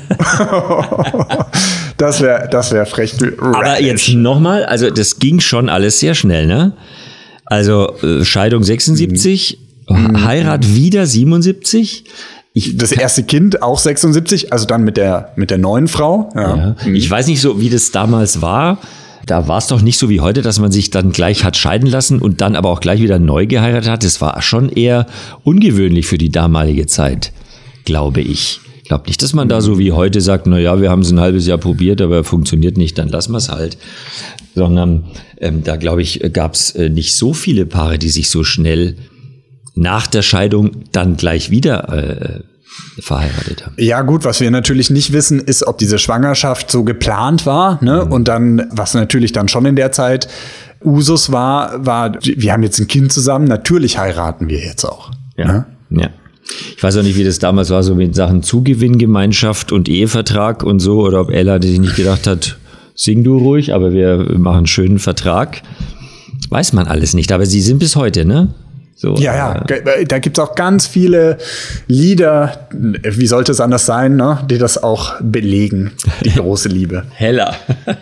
Das wär frech. Aber jetzt nochmal, also das ging schon alles sehr schnell, ne? Also Scheidung 76, Heirat wieder 77. Das erste Kind auch 76, also dann mit der neuen Frau. Ja. Ich weiß nicht so, wie das damals war. Da war es doch nicht so wie heute, dass man sich dann gleich hat scheiden lassen und dann aber auch gleich wieder neu geheiratet hat. Das war schon eher ungewöhnlich für die damalige Zeit, glaube ich. Ich glaube nicht, dass man da so wie heute sagt, na ja, wir haben es ein halbes Jahr probiert, aber funktioniert nicht, dann lassen wir es halt. Sondern da, glaube ich, gab es nicht so viele Paare, die sich so schnell nach der Scheidung dann gleich wieder verheiratet haben. Ja gut, was wir natürlich nicht wissen, ist, ob diese Schwangerschaft so geplant war, ne? Und dann, was natürlich dann schon in der Zeit Usus war, wir haben jetzt ein Kind zusammen, natürlich heiraten wir jetzt auch. Ja. Ich weiß auch nicht, wie das damals war, so mit Sachen Zugewinngemeinschaft und Ehevertrag und so, oder ob Ella sich nicht gedacht hat, sing du ruhig, aber wir machen einen schönen Vertrag. Weiß man alles nicht, aber sie sind bis heute, ne? So, ja, da gibt's auch ganz viele Lieder, wie sollte es anders sein, ne, die das auch belegen, die große Liebe. Heller.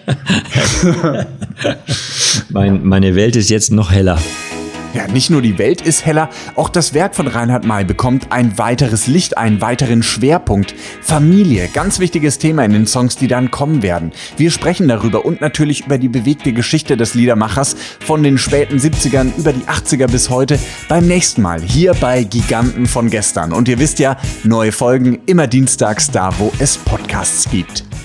Meine Welt ist jetzt noch heller. Ja, nicht nur die Welt ist heller, auch das Werk von Reinhard May bekommt ein weiteres Licht, einen weiteren Schwerpunkt. Familie, ganz wichtiges Thema in den Songs, die dann kommen werden. Wir sprechen darüber und natürlich über die bewegte Geschichte des Liedermachers von den späten 70ern über die 80er bis heute beim nächsten Mal hier bei Giganten von gestern. Und ihr wisst ja, neue Folgen immer dienstags da, wo es Podcasts gibt.